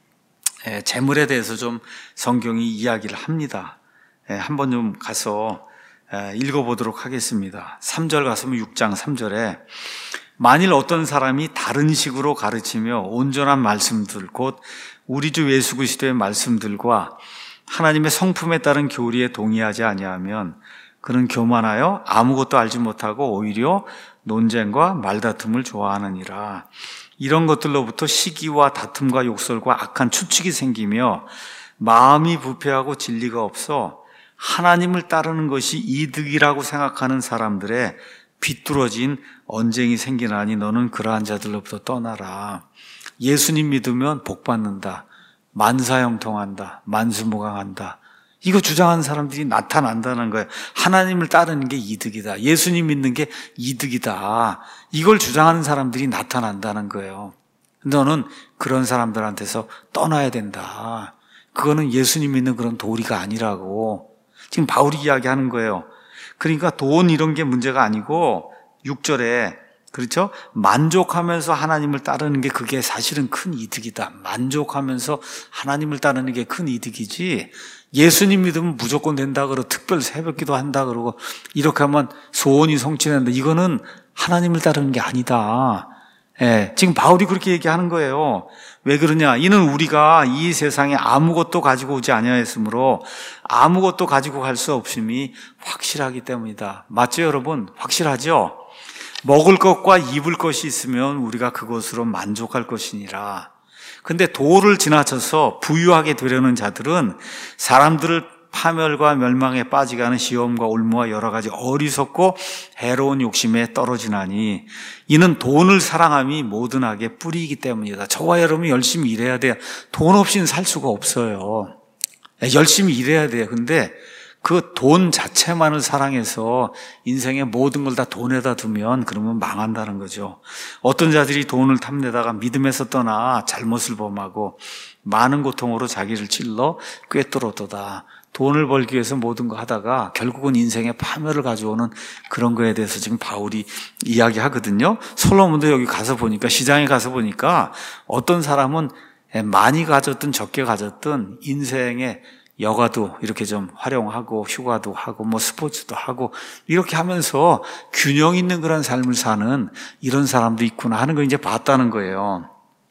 재물에 대해서 좀 성경이 이야기를 합니다. 한번 좀 가서, 읽어보도록 하겠습니다. 3절 가서면 6장 3절에 만일 어떤 사람이 다른 식으로 가르치며 온전한 말씀들 곧 우리 주 예수 그리스도의 말씀들과 하나님의 성품에 따른 교리에 동의하지 아니하면 그는 교만하여 아무것도 알지 못하고 오히려 논쟁과 말다툼을 좋아하느니라. 이런 것들로부터 시기와 다툼과 욕설과 악한 추측이 생기며 마음이 부패하고 진리가 없어 하나님을 따르는 것이 이득이라고 생각하는 사람들의 비뚤어진 언쟁이 생기나니 너는 그러한 자들로부터 떠나라. 예수님 믿으면 복 받는다. 만사형통한다. 만수무강한다. 이거 주장하는 사람들이 나타난다는 거예요. 하나님을 따르는 게 이득이다. 예수님 믿는 게 이득이다. 이걸 주장하는 사람들이 나타난다는 거예요. 너는 그런 사람들한테서 떠나야 된다. 그거는 예수님 믿는 그런 도리가 아니라고 지금 바울이 이야기하는 거예요. 그러니까 돈 이런 게 문제가 아니고 6절에 그렇죠? 만족하면서 하나님을 따르는 게 그게 사실은 큰 이득이다. 만족하면서 하나님을 따르는 게 큰 이득이지 예수님 믿으면 무조건 된다 그러고 특별 새벽기도 한다 그러고 이렇게 하면 소원이 성취된다. 이거는 하나님을 따르는 게 아니다. 지금 바울이 그렇게 얘기하는 거예요. 왜 그러냐? 이는 우리가 이 세상에 아무것도 가지고 오지 아니하였으므로 아무것도 가지고 갈 수 없음이 확실하기 때문이다. 맞죠, 여러분? 확실하죠? 먹을 것과 입을 것이 있으면 우리가 그것으로 만족할 것이니라. 근데 도를 지나쳐서 부유하게 되려는 자들은 사람들을 파멸과 멸망에 빠지게 하는 시험과 올무와 여러 가지 어리석고 해로운 욕심에 떨어지나니 이는 돈을 사랑함이 모든 악의 뿌리이기 때문이다. 저와 여러분이 열심히 일해야 돼요. 돈 없이는 살 수가 없어요. 열심히 일해야 돼요. 근데 그 돈 자체만을 사랑해서 인생의 모든 걸 다 돈에다 두면 그러면 망한다는 거죠. 어떤 자들이 돈을 탐내다가 믿음에서 떠나 잘못을 범하고 많은 고통으로 자기를 찔러 꿰뚫었도다. 돈을 벌기 위해서 모든 거 하다가 결국은 인생의 파멸을 가져오는 그런 거에 대해서 지금 바울이 이야기하거든요. 솔로몬도 여기 가서 보니까, 시장에 가서 보니까 어떤 사람은 많이 가졌든 적게 가졌든 인생의 여가도 이렇게 좀 활용하고 휴가도 하고 뭐 스포츠도 하고 이렇게 하면서 균형 있는 그런 삶을 사는 이런 사람도 있구나 하는 걸 이제 봤다는 거예요.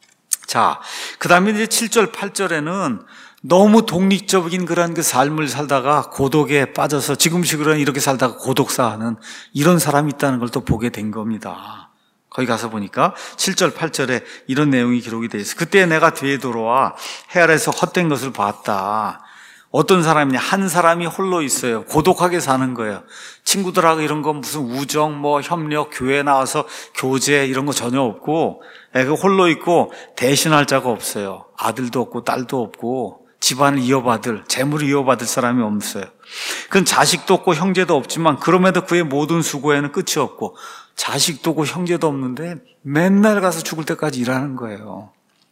자, 그 다음에 이제 7절, 8절에는 너무 독립적인 그런 그 삶을 살다가 고독에 빠져서 지금식으로는 이렇게 살다가 고독사하는 이런 사람이 있다는 걸 또 보게 된 겁니다. 거기 가서 보니까 7절, 8절에 이런 내용이 기록이 되어 있어요. 그때 내가 뒤에 돌아와 해 아래에서 헛된 것을 봤다. 어떤 사람이냐? 한 사람이 홀로 있어요. 고독하게 사는 거예요. 친구들하고 이런 거 무슨 우정, 뭐 협력, 교회 나와서 교제 이런 거 전혀 없고, 그 홀로 있고 대신할 자가 없어요. 아들도 없고 딸도 없고 집안을 이어받을, 재물을 이어받을 사람이 없어요. 그건 자식도 없고 형제도 없지만 그럼에도 그의 모든 수고에는 끝이 없고 자식도 없고 형제도 없는데 맨날 가서 죽을 때까지 일하는 거예요.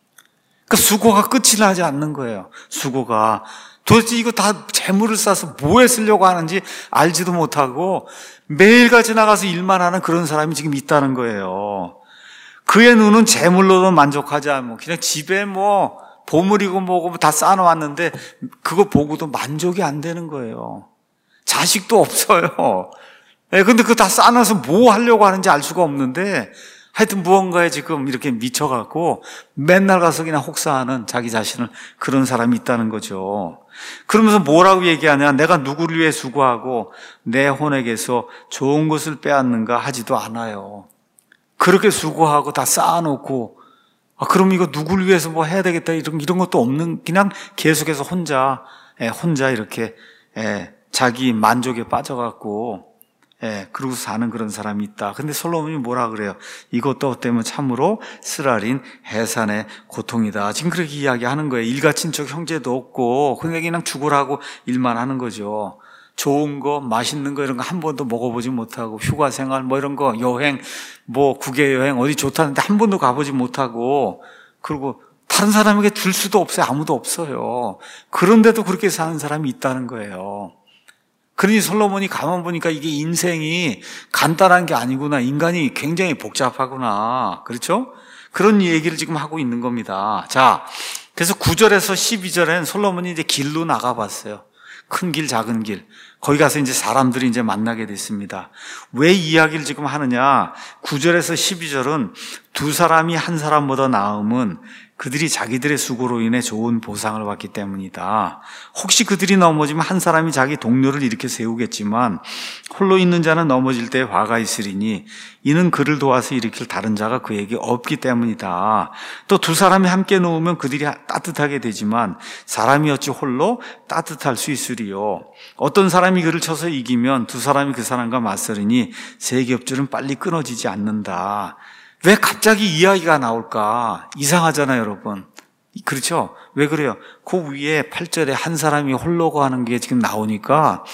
그 수고가 끝이 나지 않는 거예요. 수고가. 도대체 이거 다 재물을 쌓아서 뭐에 쓰려고 하는지 알지도 못하고 매일같이 나가서 일만 하는 그런 사람이 지금 있다는 거예요. 그의 눈은 재물로도 만족하지 않고 그냥 집에 뭐 보물이고 뭐고 다 쌓아놓았는데 그거 보고도 만족이 안 되는 거예요. 자식도 없어요. 근데 그거 다 쌓아놔서 뭐 하려고 하는지 알 수가 없는데 하여튼 무언가에 지금 이렇게 미쳐갖고 맨날 가서 그냥 혹사하는 자기 자신을 그런 사람이 있다는 거죠. 그러면서 뭐라고 얘기하냐? 내가 누구를 위해 수고하고 내 혼에게서 좋은 것을 빼앗는가 하지도 않아요. 그렇게 수고하고 다 쌓아놓고 그럼 이거 누구를 위해서 뭐 해야 되겠다 이런 것도 없는 그냥 계속해서 혼자 이렇게 자기 만족에 빠져갖고 그러고 사는 그런 사람이 있다. 근데 솔로몬이 뭐라 그래요? 이것도 때문에 참으로 쓰라린 해산의 고통이다. 지금 그렇게 이야기하는 거예요. 일가친척 형제도 없고 근데 그냥 죽으라고 일만 하는 거죠. 좋은 거, 맛있는 거 이런 거 한 번도 먹어보지 못하고 휴가 생활 뭐 이런 거 여행 뭐 국외 여행 어디 좋다는데 한 번도 가보지 못하고 그리고 다른 사람에게 줄 수도 없어요. 아무도 없어요. 그런데도 그렇게 사는 사람이 있다는 거예요. 그러니 솔로몬이 가만 보니까 이게 인생이 간단한 게 아니구나. 인간이 굉장히 복잡하구나. 그렇죠? 그런 얘기를 지금 하고 있는 겁니다. 자, 그래서 9절에서 12절엔 솔로몬이 이제 길로 나가봤어요. 큰 길, 작은 길. 거기 가서 이제 사람들이 이제 만나게 됐습니다. 왜 이야기를 지금 하느냐? 9절에서 12절은 두 사람이 한 사람보다 나음은 그들이 자기들의 수고로 인해 좋은 보상을 받기 때문이다. 혹시 그들이 넘어지면 한 사람이 자기 동료를 일으켜 세우겠지만 홀로 있는 자는 넘어질 때 화가 있으리니 이는 그를 도와서 일으킬 다른 자가 그에게 없기 때문이다. 또 두 사람이 함께 누우면 그들이 따뜻하게 되지만 사람이 어찌 홀로 따뜻할 수 있으리요. 어떤 사람이 그를 쳐서 이기면 두 사람이 그 사람과 맞서리니 세 겹줄은 빨리 끊어지지 않는다. 왜 갑자기 이야기가 나올까? 이상하잖아요, 여러분. 그렇죠? 왜 그래요? 그 위에 8절에 한 사람이 홀로고 하는 게 지금 나오니까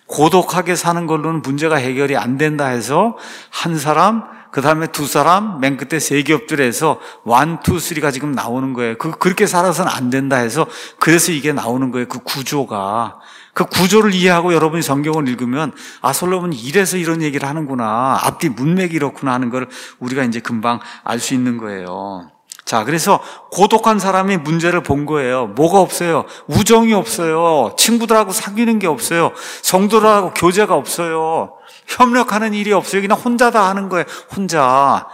고독하게 사는 걸로는 문제가 해결이 안 된다 해서 한 사람, 그 다음에 두 사람, 맨 끝에 세 겹줄에서 1, 2, 3가 지금 나오는 거예요. 그렇게 살아서는 안 된다 해서 그래서 이게 나오는 거예요. 그 구조가. 그 구조를 이해하고 여러분이 성경을 읽으면 솔로몬이 이래서 이런 얘기를 하는구나. 앞뒤 문맥이 이렇구나 하는 걸 우리가 이제 금방 알 수 있는 거예요. 자, 그래서 고독한 사람의 문제를 본 거예요. 뭐가 없어요? 우정이 없어요. 친구들하고 사귀는 게 없어요. 성도들하고 교제가 없어요. 협력하는 일이 없어요. 그냥 혼자 다 하는 거예요. 혼자.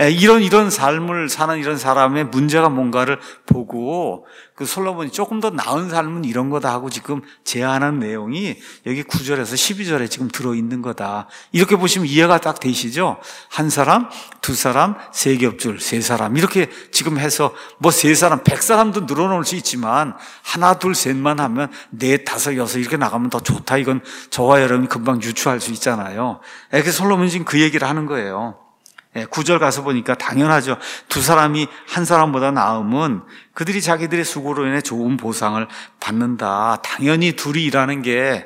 이런 삶을 사는 이런 사람의 문제가 뭔가를 보고 그 솔로몬이 조금 더 나은 삶은 이런 거다 하고 지금 제안한 내용이 여기 9절에서 12절에 지금 들어있는 거다. 이렇게 보시면 이해가 딱 되시죠? 한 사람, 두 사람, 세 겹줄, 세 사람 이렇게 지금 해서 뭐 세 사람, 100사람도 늘어놓을 수 있지만 하나, 둘, 셋만 하면 넷, 다섯, 여섯 이렇게 나가면 더 좋다. 이건 저와 여러분이 금방 유추할 수 있잖아요. 그래서 솔로몬이 지금 그 얘기를 하는 거예요. 9절 가서 보니까 당연하죠. 두 사람이 한 사람보다 나음은 그들이 자기들의 수고로 인해 좋은 보상을 받는다. 당연히 둘이 일하는 게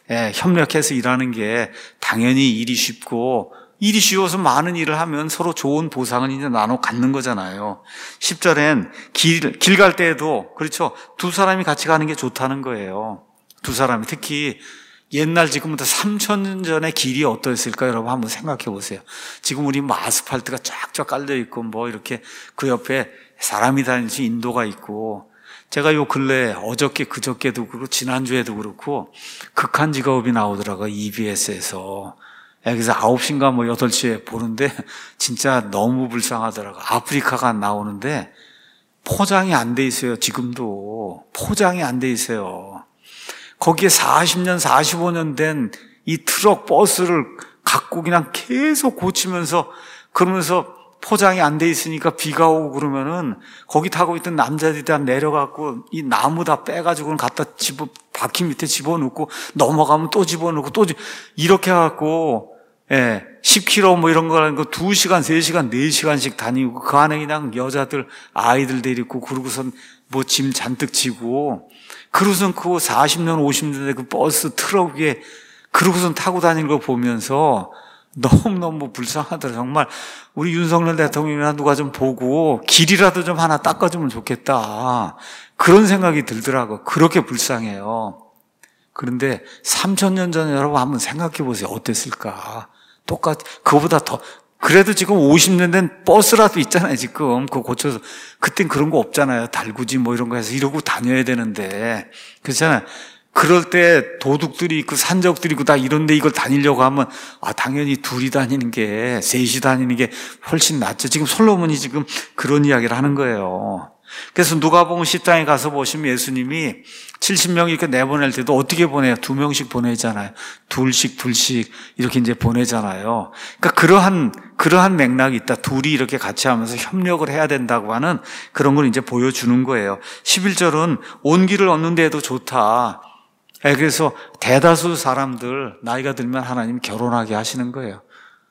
협력해서 일하는 게 당연히 일이 쉽고 일이 쉬워서 많은 일을 하면 서로 좋은 보상을 이제 나눠 갖는 거잖아요. 10절엔 길 갈 때에도 그렇죠. 두 사람이 같이 가는 게 좋다는 거예요. 두 사람이. 특히 옛날 지금부터 3,000년 전의 길이 어떠했을까 여러분 한번 생각해 보세요. 지금 우리 뭐 아스팔트가 쫙쫙 깔려 있고 뭐 이렇게 그 옆에 사람이 다니는 인도가 있고, 제가 요 근래 어저께 그저께도 그렇고 지난주에도 그렇고 극한 직업이 나오더라고요. EBS에서. 그래서 9시인가 뭐 8시에 보는데 진짜 너무 불쌍하더라고요. 아프리카가 안 나오는데 포장이 안 돼 있어요. 지금도 포장이 안 돼 있어요. 거기에 40년 45년 된 이 트럭 버스를 갖고 그냥 계속 고치면서, 그러면서 포장이 안 돼 있으니까 비가 오고 그러면은 거기 타고 있던 남자들이 다 내려갖고 이 나무 다 빼가지고는 갖다 바퀴 밑에 집어넣고 넘어가면 또 집어넣고 또 이렇게 해갖고 10km 뭐 이런 거라는 거 2시간, 3시간, 4시간씩 다니고 그 안에 그냥 여자들, 아이들 데리고 그러고선 뭐 짐 잔뜩 지고 그러고선 그 40년, 50년 된 그 버스 트럭 위에 그러고선 타고 다니는 거 보면서 너무너무 불쌍하더라. 정말 우리 윤석열 대통령이나 누가 좀 보고 길이라도 좀 하나 닦아주면 좋겠다. 그런 생각이 들더라고. 그렇게 불쌍해요. 그런데 3,000년 전에 여러분 한번 생각해 보세요. 어땠을까? 그거보다 더, 그래도 지금 50년 된 버스라도 있잖아요. 지금 그거 고쳐서. 그땐 그런 거 없잖아요. 달구지 뭐 이런 거 해서 이러고 다녀야 되는데. 그렇잖아요. 그럴 때 도둑들이 있고 산적들이 있고 다 이런데 이걸 다니려고 하면 당연히 둘이 다니는 게, 셋이 다니는 게 훨씬 낫죠. 지금 솔로몬이 지금 그런 이야기를 하는 거예요. 그래서 누가복음 10장에 가서 보시면 예수님이 70명 이렇게 내보낼 때도 어떻게 보내요? 2명씩 보내잖아요. 둘씩 이렇게 이제 보내잖아요. 그러니까 그러한 맥락이 있다. 둘이 이렇게 같이 하면서 협력을 해야 된다고 하는 그런 걸 이제 보여주는 거예요. 11절은 온기를 얻는 데에도 좋다. 그래서 대다수 사람들 나이가 들면 하나님 결혼하게 하시는 거예요.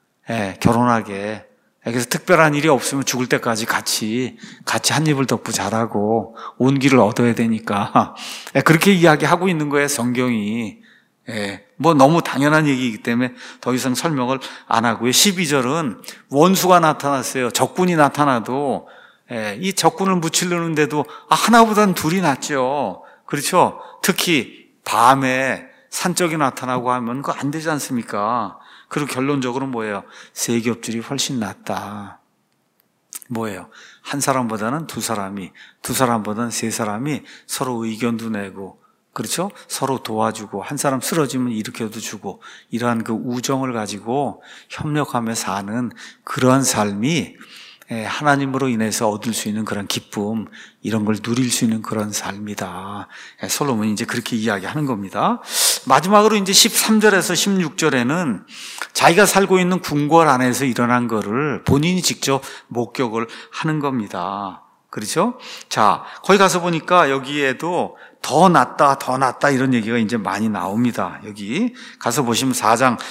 결혼하게. 그래서 특별한 일이 없으면 죽을 때까지 같이 한 입을 덮고 자라고 온기를 얻어야 되니까 그렇게 이야기하고 있는 거예요, 성경이. 뭐 너무 당연한 얘기이기 때문에 더 이상 설명을 안 하고요. 12절은 원수가 나타났어요. 적군이 나타나도 이 적군을 무찌르는데도 하나보다는 둘이 낫죠. 그렇죠? 특히 밤에 산적이 나타나고 하면 그거 안 되지 않습니까? 그리고 결론적으로 뭐예요? 세 겹줄이 훨씬 낫다. 뭐예요? 한 사람보다는 두 사람보다는 세 사람이 서로 의견도 내고, 그렇죠? 서로 도와주고, 한 사람 쓰러지면 일으켜도 주고, 이러한 그 우정을 가지고 협력하며 사는 그러한 삶이 하나님으로 인해서 얻을 수 있는 그런 기쁨, 이런 걸 누릴 수 있는 그런 삶이다. 솔로몬이 이제 그렇게 이야기하는 겁니다. 마지막으로 이제 13절에서 16절에는 자기가 살고 있는 궁궐 안에서 일어난 거를 본인이 직접 목격을 하는 겁니다. 그렇죠? 자, 거기 가서 보니까 여기에도 더 낫다 이런 얘기가 이제 많이 나옵니다. 여기 가서 보시면 4장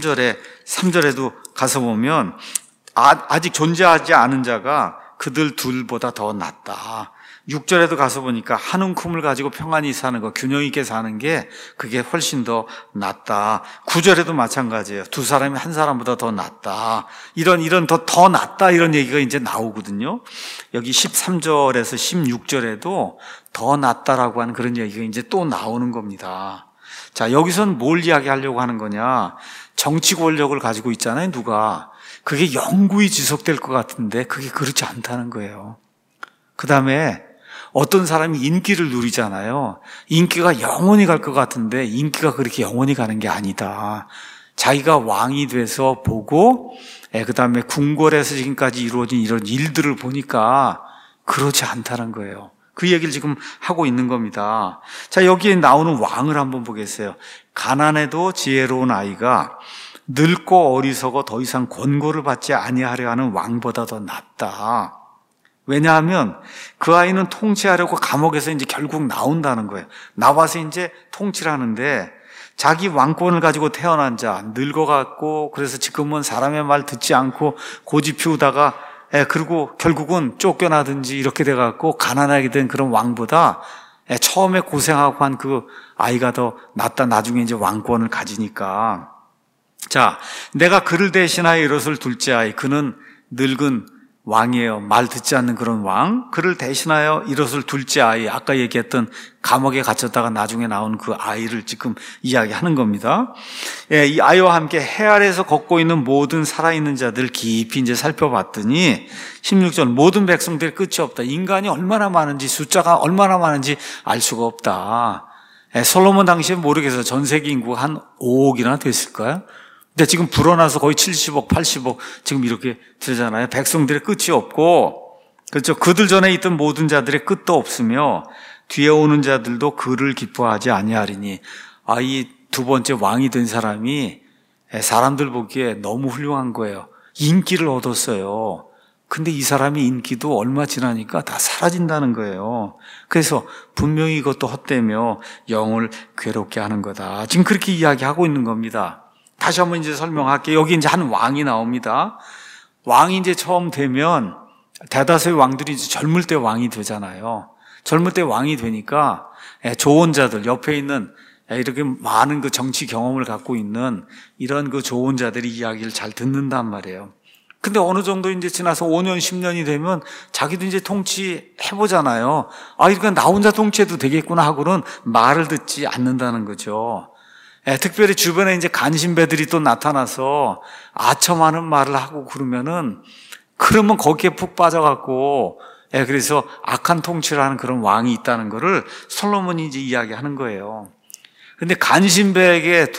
3절에도 가서 보면 아직 존재하지 않은 자가 그들 둘보다 더 낫다. 6절에도 가서 보니까 한 움큼을 가지고 평안히 사는 거, 균형 있게 사는 게 그게 훨씬 더 낫다. 9절에도 마찬가지예요. 두 사람이 한 사람보다 더 낫다. 이런 더 낫다 이런 얘기가 이제 나오거든요. 여기 13절에서 16절에도 더 낫다라고 하는 그런 얘기가 이제 또 나오는 겁니다. 자, 여기서는 뭘 이야기하려고 하는 거냐? 정치 권력을 가지고 있잖아요, 누가. 그게 영구히 지속될 것 같은데 그게 그렇지 않다는 거예요. 그 다음에 어떤 사람이 인기를 누리잖아요. 인기가 영원히 갈 것 같은데 인기가 그렇게 영원히 가는 게 아니다. 자기가 왕이 돼서 보고 그 다음에 궁궐에서 지금까지 이루어진 이런 일들을 보니까 그렇지 않다는 거예요. 그 얘기를 지금 하고 있는 겁니다. 자, 여기에 나오는 왕을 한번 보겠어요. 가난해도 지혜로운 아이가 늙고 어리석어 더 이상 권고를 받지 아니하려 하는 왕보다 더 낫다. 왜냐하면 그 아이는 통치하려고 감옥에서 이제 결국 나온다는 거예요. 나와서 이제 통치를 하는데 자기 왕권을 가지고 태어난 자, 늙어갖고 그래서 지금은 사람의 말 듣지 않고 고집 피우다가 그리고 결국은 쫓겨나든지 이렇게 돼갖고 가난하게 된 그런 왕보다 처음에 고생하고 한 그 아이가 더 낫다. 나중에 이제 왕권을 가지니까. 자, 내가 그를 대신하여 이것을 둘째 아이, 그는 늙은 왕이에요. 말 듣지 않는 그런 왕. 그를 대신하여 이것을 둘째 아이, 아까 얘기했던 감옥에 갇혔다가 나중에 나온 그 아이를 지금 이야기하는 겁니다. 예, 이 아이와 함께 해 아래에서 걷고 있는 모든 살아있는 자들 깊이 이제 살펴봤더니 16절 모든 백성들의 끝이 없다. 인간이 얼마나 많은지, 숫자가 얼마나 많은지 알 수가 없다. 예, 솔로몬 당시에 모르겠어요. 전 세계 인구가 한 5억이나 됐을까요? 근데 지금 불어나서 거의 70억, 80억 지금 이렇게 되잖아요. 백성들의 끝이 없고, 그렇죠. 그들 전에 있던 모든 자들의 끝도 없으며 뒤에 오는 자들도 그를 기뻐하지 아니하리니. 이 두 번째 왕이 된 사람이 사람들 보기에 너무 훌륭한 거예요. 인기를 얻었어요. 근데 이 사람이 인기도 얼마 지나니까 다 사라진다는 거예요. 그래서 분명히 이것도 헛되며 영을 괴롭게 하는 거다. 지금 그렇게 이야기하고 있는 겁니다. 다시 한번 이제 설명할게요. 여기 이제 한 왕이 나옵니다. 왕이 이제 처음 되면 대다수의 왕들이 이제 젊을 때 왕이 되잖아요. 젊을 때 왕이 되니까 좋은 자들, 옆에 있는 이렇게 많은 그 정치 경험을 갖고 있는 이런 그 좋은 자들이 이야기를 잘 듣는단 말이에요. 근데 어느 정도 이제 지나서 5년, 10년이 되면 자기도 이제 통치해보잖아요. 그러니까 나 혼자 통치해도 되겠구나 하고는 말을 듣지 않는다는 거죠. 특별히 주변에 이제 간신배들이 또 나타나서 아첨하는 말을 하고 그러면 거기에 푹 빠져갖고, 그래서 악한 통치를 하는 그런 왕이 있다는 거를 솔로몬이 이제 이야기하는 거예요. 근데 간신배에게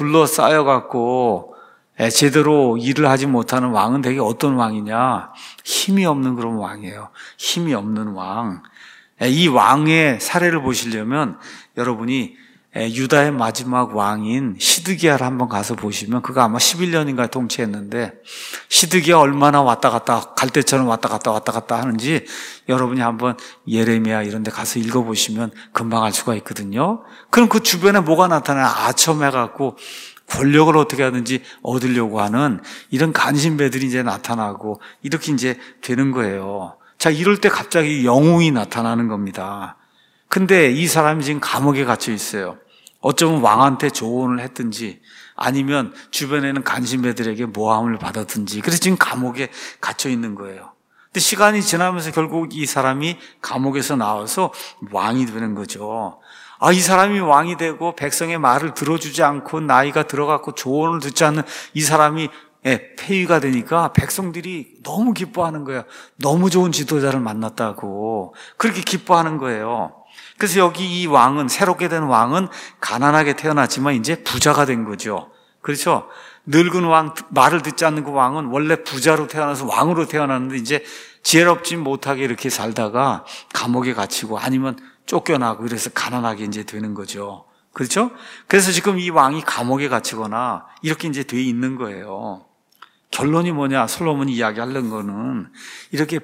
둘러싸여갖고, 제대로 일을 하지 못하는 왕은 되게 어떤 왕이냐? 힘이 없는 그런 왕이에요. 힘이 없는 왕. 이 왕의 사례를 보시려면 여러분이 유다의 마지막 왕인 시드기야를 한번 가서 보시면 그가 아마 11년인가 통치했는데 시드기야 얼마나 왔다 갔다 갈대처럼 왔다 갔다 하는지 여러분이 한번 예레미야 이런 데 가서 읽어보시면 금방 알 수가 있거든요. 그럼 그 주변에 뭐가 나타나요? 아첨해갖고 권력을 어떻게 하든지 얻으려고 하는 이런 간신배들이 이제 나타나고 이렇게 이제 되는 거예요. 자, 이럴 때 갑자기 영웅이 나타나는 겁니다. 근데 이 사람이 지금 감옥에 갇혀 있어요. 어쩌면 왕한테 조언을 했든지 아니면 주변에는 간신배들에게 모함을 받았든지 그래서 지금 감옥에 갇혀 있는 거예요. 근데 시간이 지나면서 결국 이 사람이 감옥에서 나와서 왕이 되는 거죠. 이 사람이 왕이 되고 백성의 말을 들어주지 않고 나이가 들어갔고 조언을 듣지 않는 이 사람이 폐위가 되니까 백성들이 너무 기뻐하는 거예요. 너무 좋은 지도자를 만났다고 그렇게 기뻐하는 거예요. 그래서 여기 이 왕은 새롭게 된 왕은 가난하게 태어났지만 이제 부자가 된 거죠. 그렇죠? 늙은 왕, 말을 듣지 않는 그 왕은 원래 부자로 태어나서 왕으로 태어났는데 이제 지혜롭지 못하게 이렇게 살다가 감옥에 갇히고 아니면 쫓겨나고 이래서 가난하게 이제 되는 거죠. 그렇죠? 그래서 지금 이 왕이 감옥에 갇히거나 이렇게 이제 돼 있는 거예요. 결론이 뭐냐? 솔로몬이 이야기하려는 거는 이렇게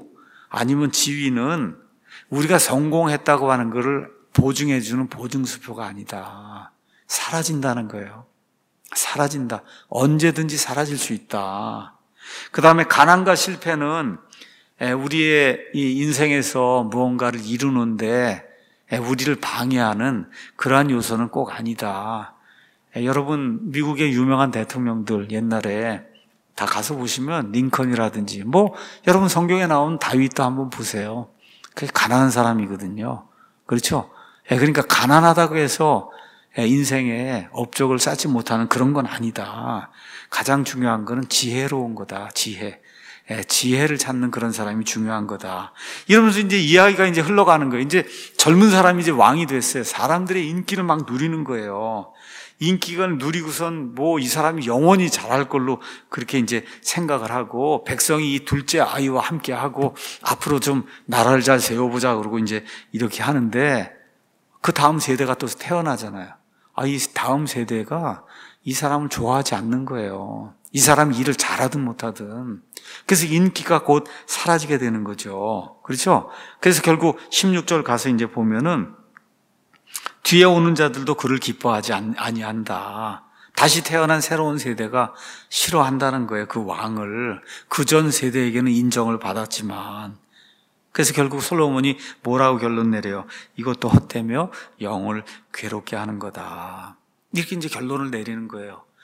아니면 지위는 우리가 성공했다고 하는 것을 보증해주는 보증수표가 아니다. 사라진다는 거예요. 사라진다. 언제든지 사라질 수 있다. 그 다음에 가난과 실패는 우리의 이 인생에서 무언가를 이루는데 우리를 방해하는 그러한 요소는 꼭 아니다. 여러분 미국의 유명한 대통령들 옛날에 다 가서 보시면 링컨이라든지 여러분 성경에 나온 다윗도 한번 보세요. 그게 가난한 사람이거든요. 그렇죠? 그러니까 가난하다고 해서 인생에 업적을 쌓지 못하는 그런 건 아니다. 가장 중요한 거는 지혜로운 거다. 지혜를 찾는 그런 사람이 중요한 거다. 이러면서 이제 이야기가 이제 흘러가는 거예요. 이제 젊은 사람이 이제 왕이 됐어요. 사람들의 인기를 막 누리는 거예요. 인기가 누리고선 이 사람이 영원히 잘할 걸로 그렇게 이제 생각을 하고 백성이 이 둘째 아이와 함께 하고 앞으로 좀 나라를 잘 세워보자 그러고 이제 이렇게 하는데 그 다음 세대가 또 태어나잖아요. 이 다음 세대가 이 사람을 좋아하지 않는 거예요. 이 사람이 일을 잘하든 못하든. 그래서 인기가 곧 사라지게 되는 거죠. 그렇죠? 그래서 결국 16절 가서 이제 보면은 뒤에 오는 자들도 그를 기뻐하지 아니한다. 다시 태어난 새로운 세대가 싫어한다는 거예요. 그 왕을. 그전 세대에게는 인정을 받았지만. 그래서 결국 솔로몬이 뭐라고 결론 내려요? 이것도 헛되며 영을 괴롭게 하는 거다. 이렇게 이제 결론을 내리는 거예요.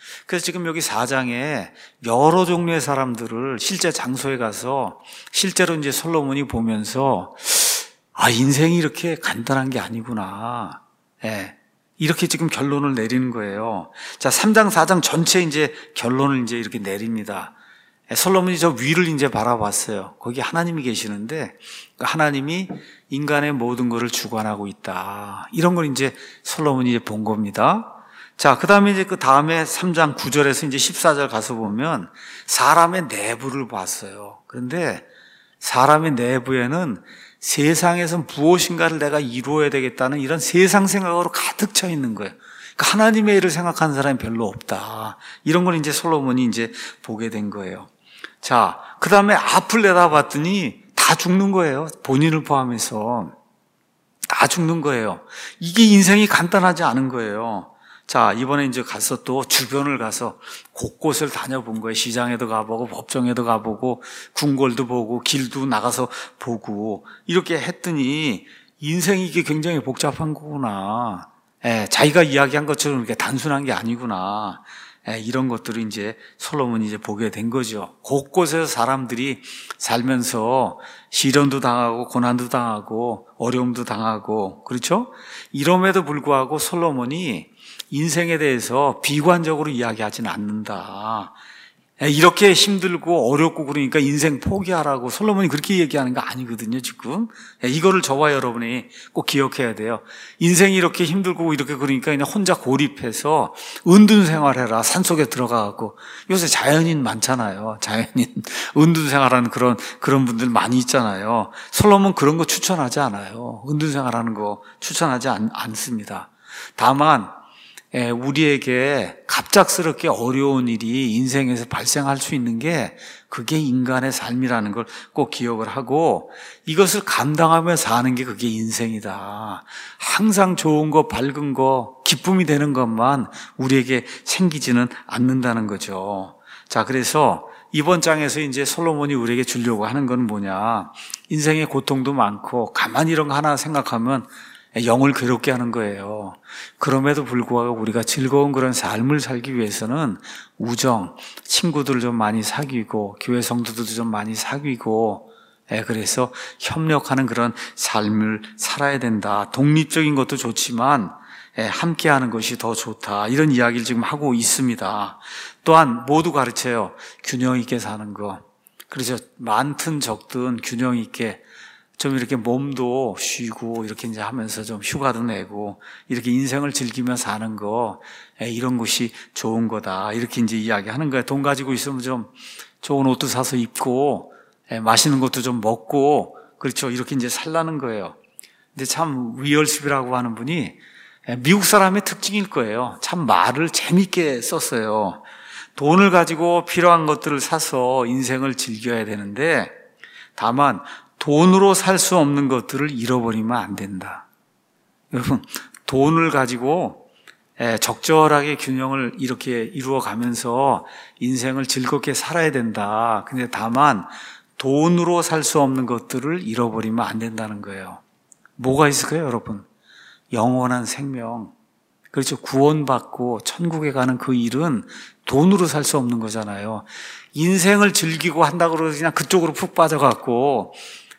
그래서 지금 여기 4장에 여러 종류의 사람들을 실제 장소에 가서 실제로 이제 솔로몬이 보면서 인생이 이렇게 간단한 게 아니구나. 이렇게 지금 결론을 내리는 거예요. 자, 3장, 4장 전체 이제 결론을 이제 이렇게 내립니다. 솔로몬이 저 위를 이제 바라봤어요. 거기 하나님이 계시는데 하나님이 인간의 모든 것을 주관하고 있다. 이런 걸 이제 솔로몬이 이제 본 겁니다. 자, 그 다음에 이제 그 다음에 3장 9절에서 이제 14절 가서 보면 사람의 내부를 봤어요. 그런데 사람의 내부에는 세상에서 무엇인가를 내가 이루어야 되겠다는 이런 세상 생각으로 가득 차 있는 거예요. 그러니까 하나님의 일을 생각하는 사람이 별로 없다. 이런 걸 이제 솔로몬이 이제 보게 된 거예요. 자, 그 다음에 앞을 내다봤더니 다 죽는 거예요. 본인을 포함해서. 다 죽는 거예요. 이게 인생이 간단하지 않은 거예요. 자, 이번에 이제 가서 또 주변을 가서 곳곳을 다녀본 거예요. 시장에도 가보고, 법정에도 가보고, 궁궐도 보고, 길도 나가서 보고, 이렇게 했더니 인생이 이게 굉장히 복잡한 거구나. 자기가 이야기한 것처럼 이렇게 단순한 게 아니구나. 이런 것들을 이제 솔로몬이 이제 보게 된 거죠. 곳곳에서 사람들이 살면서 시련도 당하고, 고난도 당하고, 어려움도 당하고, 그렇죠? 이럼에도 불구하고 솔로몬이 인생에 대해서 비관적으로 이야기하지는 않는다. 이렇게 힘들고 어렵고 그러니까 인생 포기하라고 솔로몬이 그렇게 얘기하는 거 아니거든요, 지금. 이거를 저와 여러분이 꼭 기억해야 돼요. 인생이 이렇게 힘들고 이렇게 그러니까 그냥 혼자 고립해서 은둔 생활해라. 산속에 들어가고. 요새 자연인 많잖아요. 자연인. 은둔 생활하는 그런 분들 많이 있잖아요. 솔로몬 그런 거 추천하지 않아요. 은둔 생활하는 거 추천하지 않습니다. 다만, 우리에게 갑작스럽게 어려운 일이 인생에서 발생할 수 있는 게 그게 인간의 삶이라는 걸 꼭 기억을 하고 이것을 감당하며 사는 게 그게 인생이다. 항상 좋은 거, 밝은 거, 기쁨이 되는 것만 우리에게 생기지는 않는다는 거죠. 자, 그래서 이번 장에서 이제 솔로몬이 우리에게 주려고 하는 건 뭐냐. 인생의 고통도 많고 가만히 이런 거 하나 생각하면 영을 괴롭게 하는 거예요. 그럼에도 불구하고 우리가 즐거운 그런 삶을 살기 위해서는 우정, 친구들을 좀 많이 사귀고 교회 성도들도 좀 많이 사귀고 그래서 협력하는 그런 삶을 살아야 된다. 독립적인 것도 좋지만 함께하는 것이 더 좋다. 이런 이야기를 지금 하고 있습니다. 또한 모두 가르쳐요. 균형 있게 사는 거. 그래서 많든 적든 균형 있게 좀 이렇게 몸도 쉬고 이렇게 이제 하면서 좀 휴가도 내고 이렇게 인생을 즐기며 사는 거 이런 것이 좋은 거다. 이렇게 이제 이야기하는 거예요. 돈 가지고 있으면 좀 좋은 옷도 사서 입고 맛있는 것도 좀 먹고 그렇죠. 이렇게 이제 살라는 거예요. 근데 참 위얼십이라고 하는 분이 미국 사람의 특징일 거예요. 참 말을 재밌게 썼어요. 돈을 가지고 필요한 것들을 사서 인생을 즐겨야 되는데 다만 돈으로 살 수 없는 것들을 잃어버리면 안 된다. 여러분, 돈을 가지고 적절하게 균형을 이렇게 이루어가면서 인생을 즐겁게 살아야 된다. 근데 다만 돈으로 살 수 없는 것들을 잃어버리면 안 된다는 거예요. 뭐가 있을까요, 여러분? 영원한 생명. 그렇죠. 구원받고 천국에 가는 그 일은 돈으로 살 수 없는 거잖아요. 인생을 즐기고 한다고 그러고 그냥 그쪽으로 푹 빠져갖고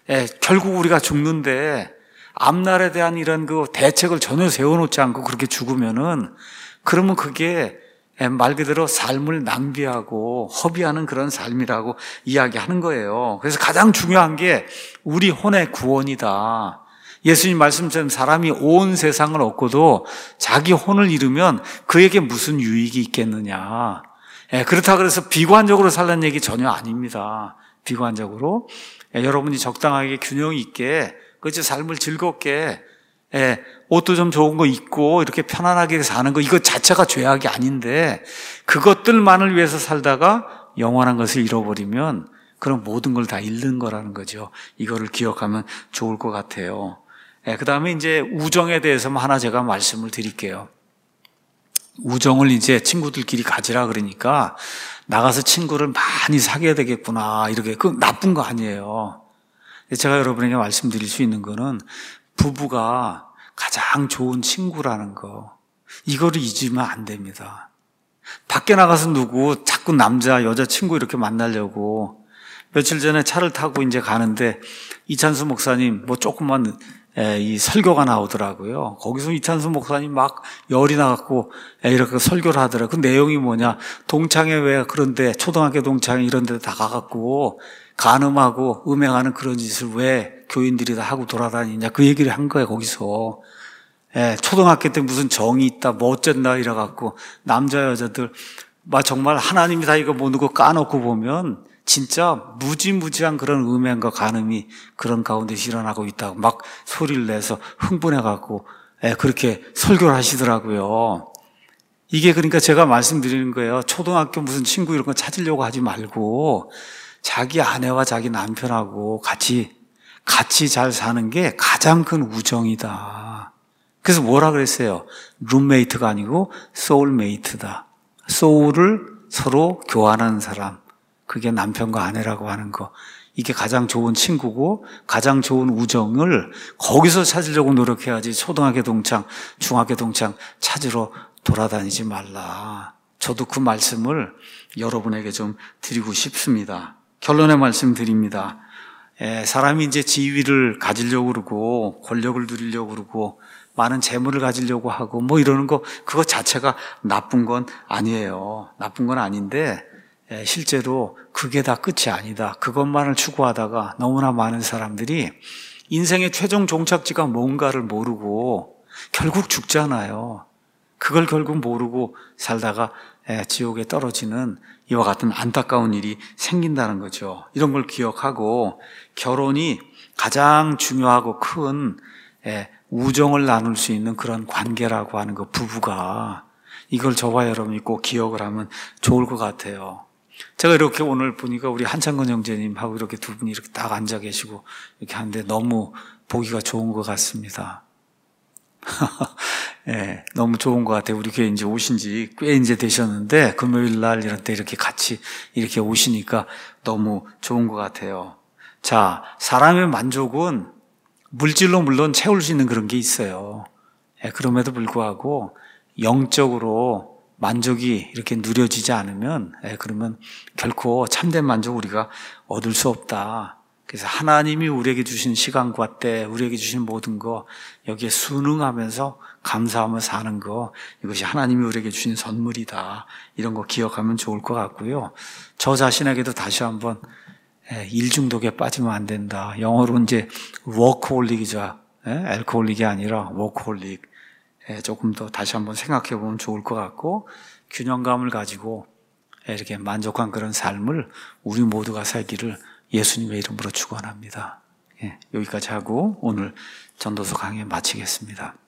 결국 우리가 죽는데 앞날에 대한 이런 그 대책을 전혀 세워놓지 않고 그렇게 죽으면은 그러면 그게 말 그대로 삶을 낭비하고 허비하는 그런 삶이라고 이야기하는 거예요. 그래서 가장 중요한 게 우리 혼의 구원이다. 예수님 말씀처럼 사람이 온 세상을 얻고도 자기 혼을 잃으면 그에게 무슨 유익이 있겠느냐. 그렇다고 해서 비관적으로 살라는 얘기 전혀 아닙니다. 비관적으로. 여러분이 적당하게 균형 있게 그렇죠. 삶을 즐겁게 옷도 좀 좋은 거 입고 이렇게 편안하게 사는 거 이거 자체가 죄악이 아닌데 그것들만을 위해서 살다가 영원한 것을 잃어버리면 그럼 모든 걸 다 잃는 거라는 거죠. 이거를 기억하면 좋을 것 같아요. 그 다음에 이제 우정에 대해서만 하나 제가 말씀을 드릴게요. 우정을 이제 친구들끼리 가지라 그러니까 나가서 친구를 많이 사귀어야 되겠구나 이렇게 그 나쁜 거 아니에요. 제가 여러분에게 말씀드릴 수 있는 거는 부부가 가장 좋은 친구라는 거 이거를 잊으면 안 됩니다. 밖에 나가서 누구 자꾸 남자, 여자친구 이렇게 만나려고 며칠 전에 차를 타고 이제 가는데 이찬수 목사님 뭐 조그만 이 설교가 나오더라고요. 거기서 이찬수 목사님 막 열이 나갖고 이렇게 설교를 하더라고요. 그 내용이 뭐냐. 동창회 왜 그런데 초등학교 동창회 이런 데 다 가갖고 간음하고 음행하는 그런 짓을 왜 교인들이 다 하고 돌아다니냐. 그 얘기를 한 거예요, 거기서. 초등학교 때 무슨 정이 있다, 뭐 어쩐다 이래갖고 남자 여자들 막 정말 하나님이 다 이거 모든 거 까놓고 보면 진짜 무지무지한 그런 음행과 간음이 그런 가운데서 일어나고 있다고 막 소리를 내서 흥분해갖고 그렇게 설교를 하시더라고요. 이게 그러니까 제가 말씀드리는 거예요. 초등학교 무슨 친구 이런 거 찾으려고 하지 말고 자기 아내와 자기 남편하고 같이 잘 사는 게 가장 큰 우정이다. 그래서 뭐라 그랬어요? 룸메이트가 아니고 소울메이트다. 소울을 서로 교환하는 사람. 그게 남편과 아내라고 하는 거. 이게 가장 좋은 친구고 가장 좋은 우정을 거기서 찾으려고 노력해야지 초등학교 동창, 중학교 동창 찾으러 돌아다니지 말라. 저도 그 말씀을 여러분에게 좀 드리고 싶습니다. 결론의 말씀 드립니다. 사람이 이제 지위를 가지려고 그러고 권력을 누리려고 그러고 많은 재물을 가지려고 하고 뭐 이러는 거 그거 자체가 나쁜 건 아니에요. 나쁜 건 아닌데 실제로 그게 다 끝이 아니다. 그것만을 추구하다가 너무나 많은 사람들이 인생의 최종 종착지가 뭔가를 모르고 결국 죽잖아요. 그걸 결국 모르고 살다가 지옥에 떨어지는 이와 같은 안타까운 일이 생긴다는 거죠. 이런 걸 기억하고 결혼이 가장 중요하고 큰 우정을 나눌 수 있는 그런 관계라고 하는 거, 부부가 이걸 저와 여러분이 꼭 기억을 하면 좋을 것 같아요. 제가 이렇게 오늘 보니까 우리 한창근 형제님하고 이렇게 두 분이 이렇게 딱 앉아 계시고 이렇게 하는데 너무 보기가 좋은 것 같습니다. 너무 좋은 것 같아요. 우리 교회 이제 오신 지 꽤 이제 되셨는데 금요일 날 이런 때 이렇게 같이 이렇게 오시니까 너무 좋은 것 같아요. 자, 사람의 만족은 물질로 물론 채울 수 있는 그런 게 있어요. 그럼에도 불구하고 영적으로 만족이 이렇게 누려지지 않으면 그러면 결코 참된 만족 우리가 얻을 수 없다. 그래서 하나님이 우리에게 주신 시간과 때, 우리에게 주신 모든 거 여기에 순응하면서 감사하며 사는 거, 이것이 하나님이 우리에게 주신 선물이다. 이런 거 기억하면 좋을 것 같고요. 저 자신에게도 다시 한번 일 중독에 빠지면 안 된다. 영어로 이제 워크홀릭이죠. 알코올릭이 아니라 워크홀릭. 조금 더 다시 한번 생각해 보면 좋을 것 같고, 균형감을 가지고 이렇게 만족한 그런 삶을 우리 모두가 살기를 예수님의 이름으로 축원합니다. 여기까지 하고 오늘 전도서 강의 마치겠습니다.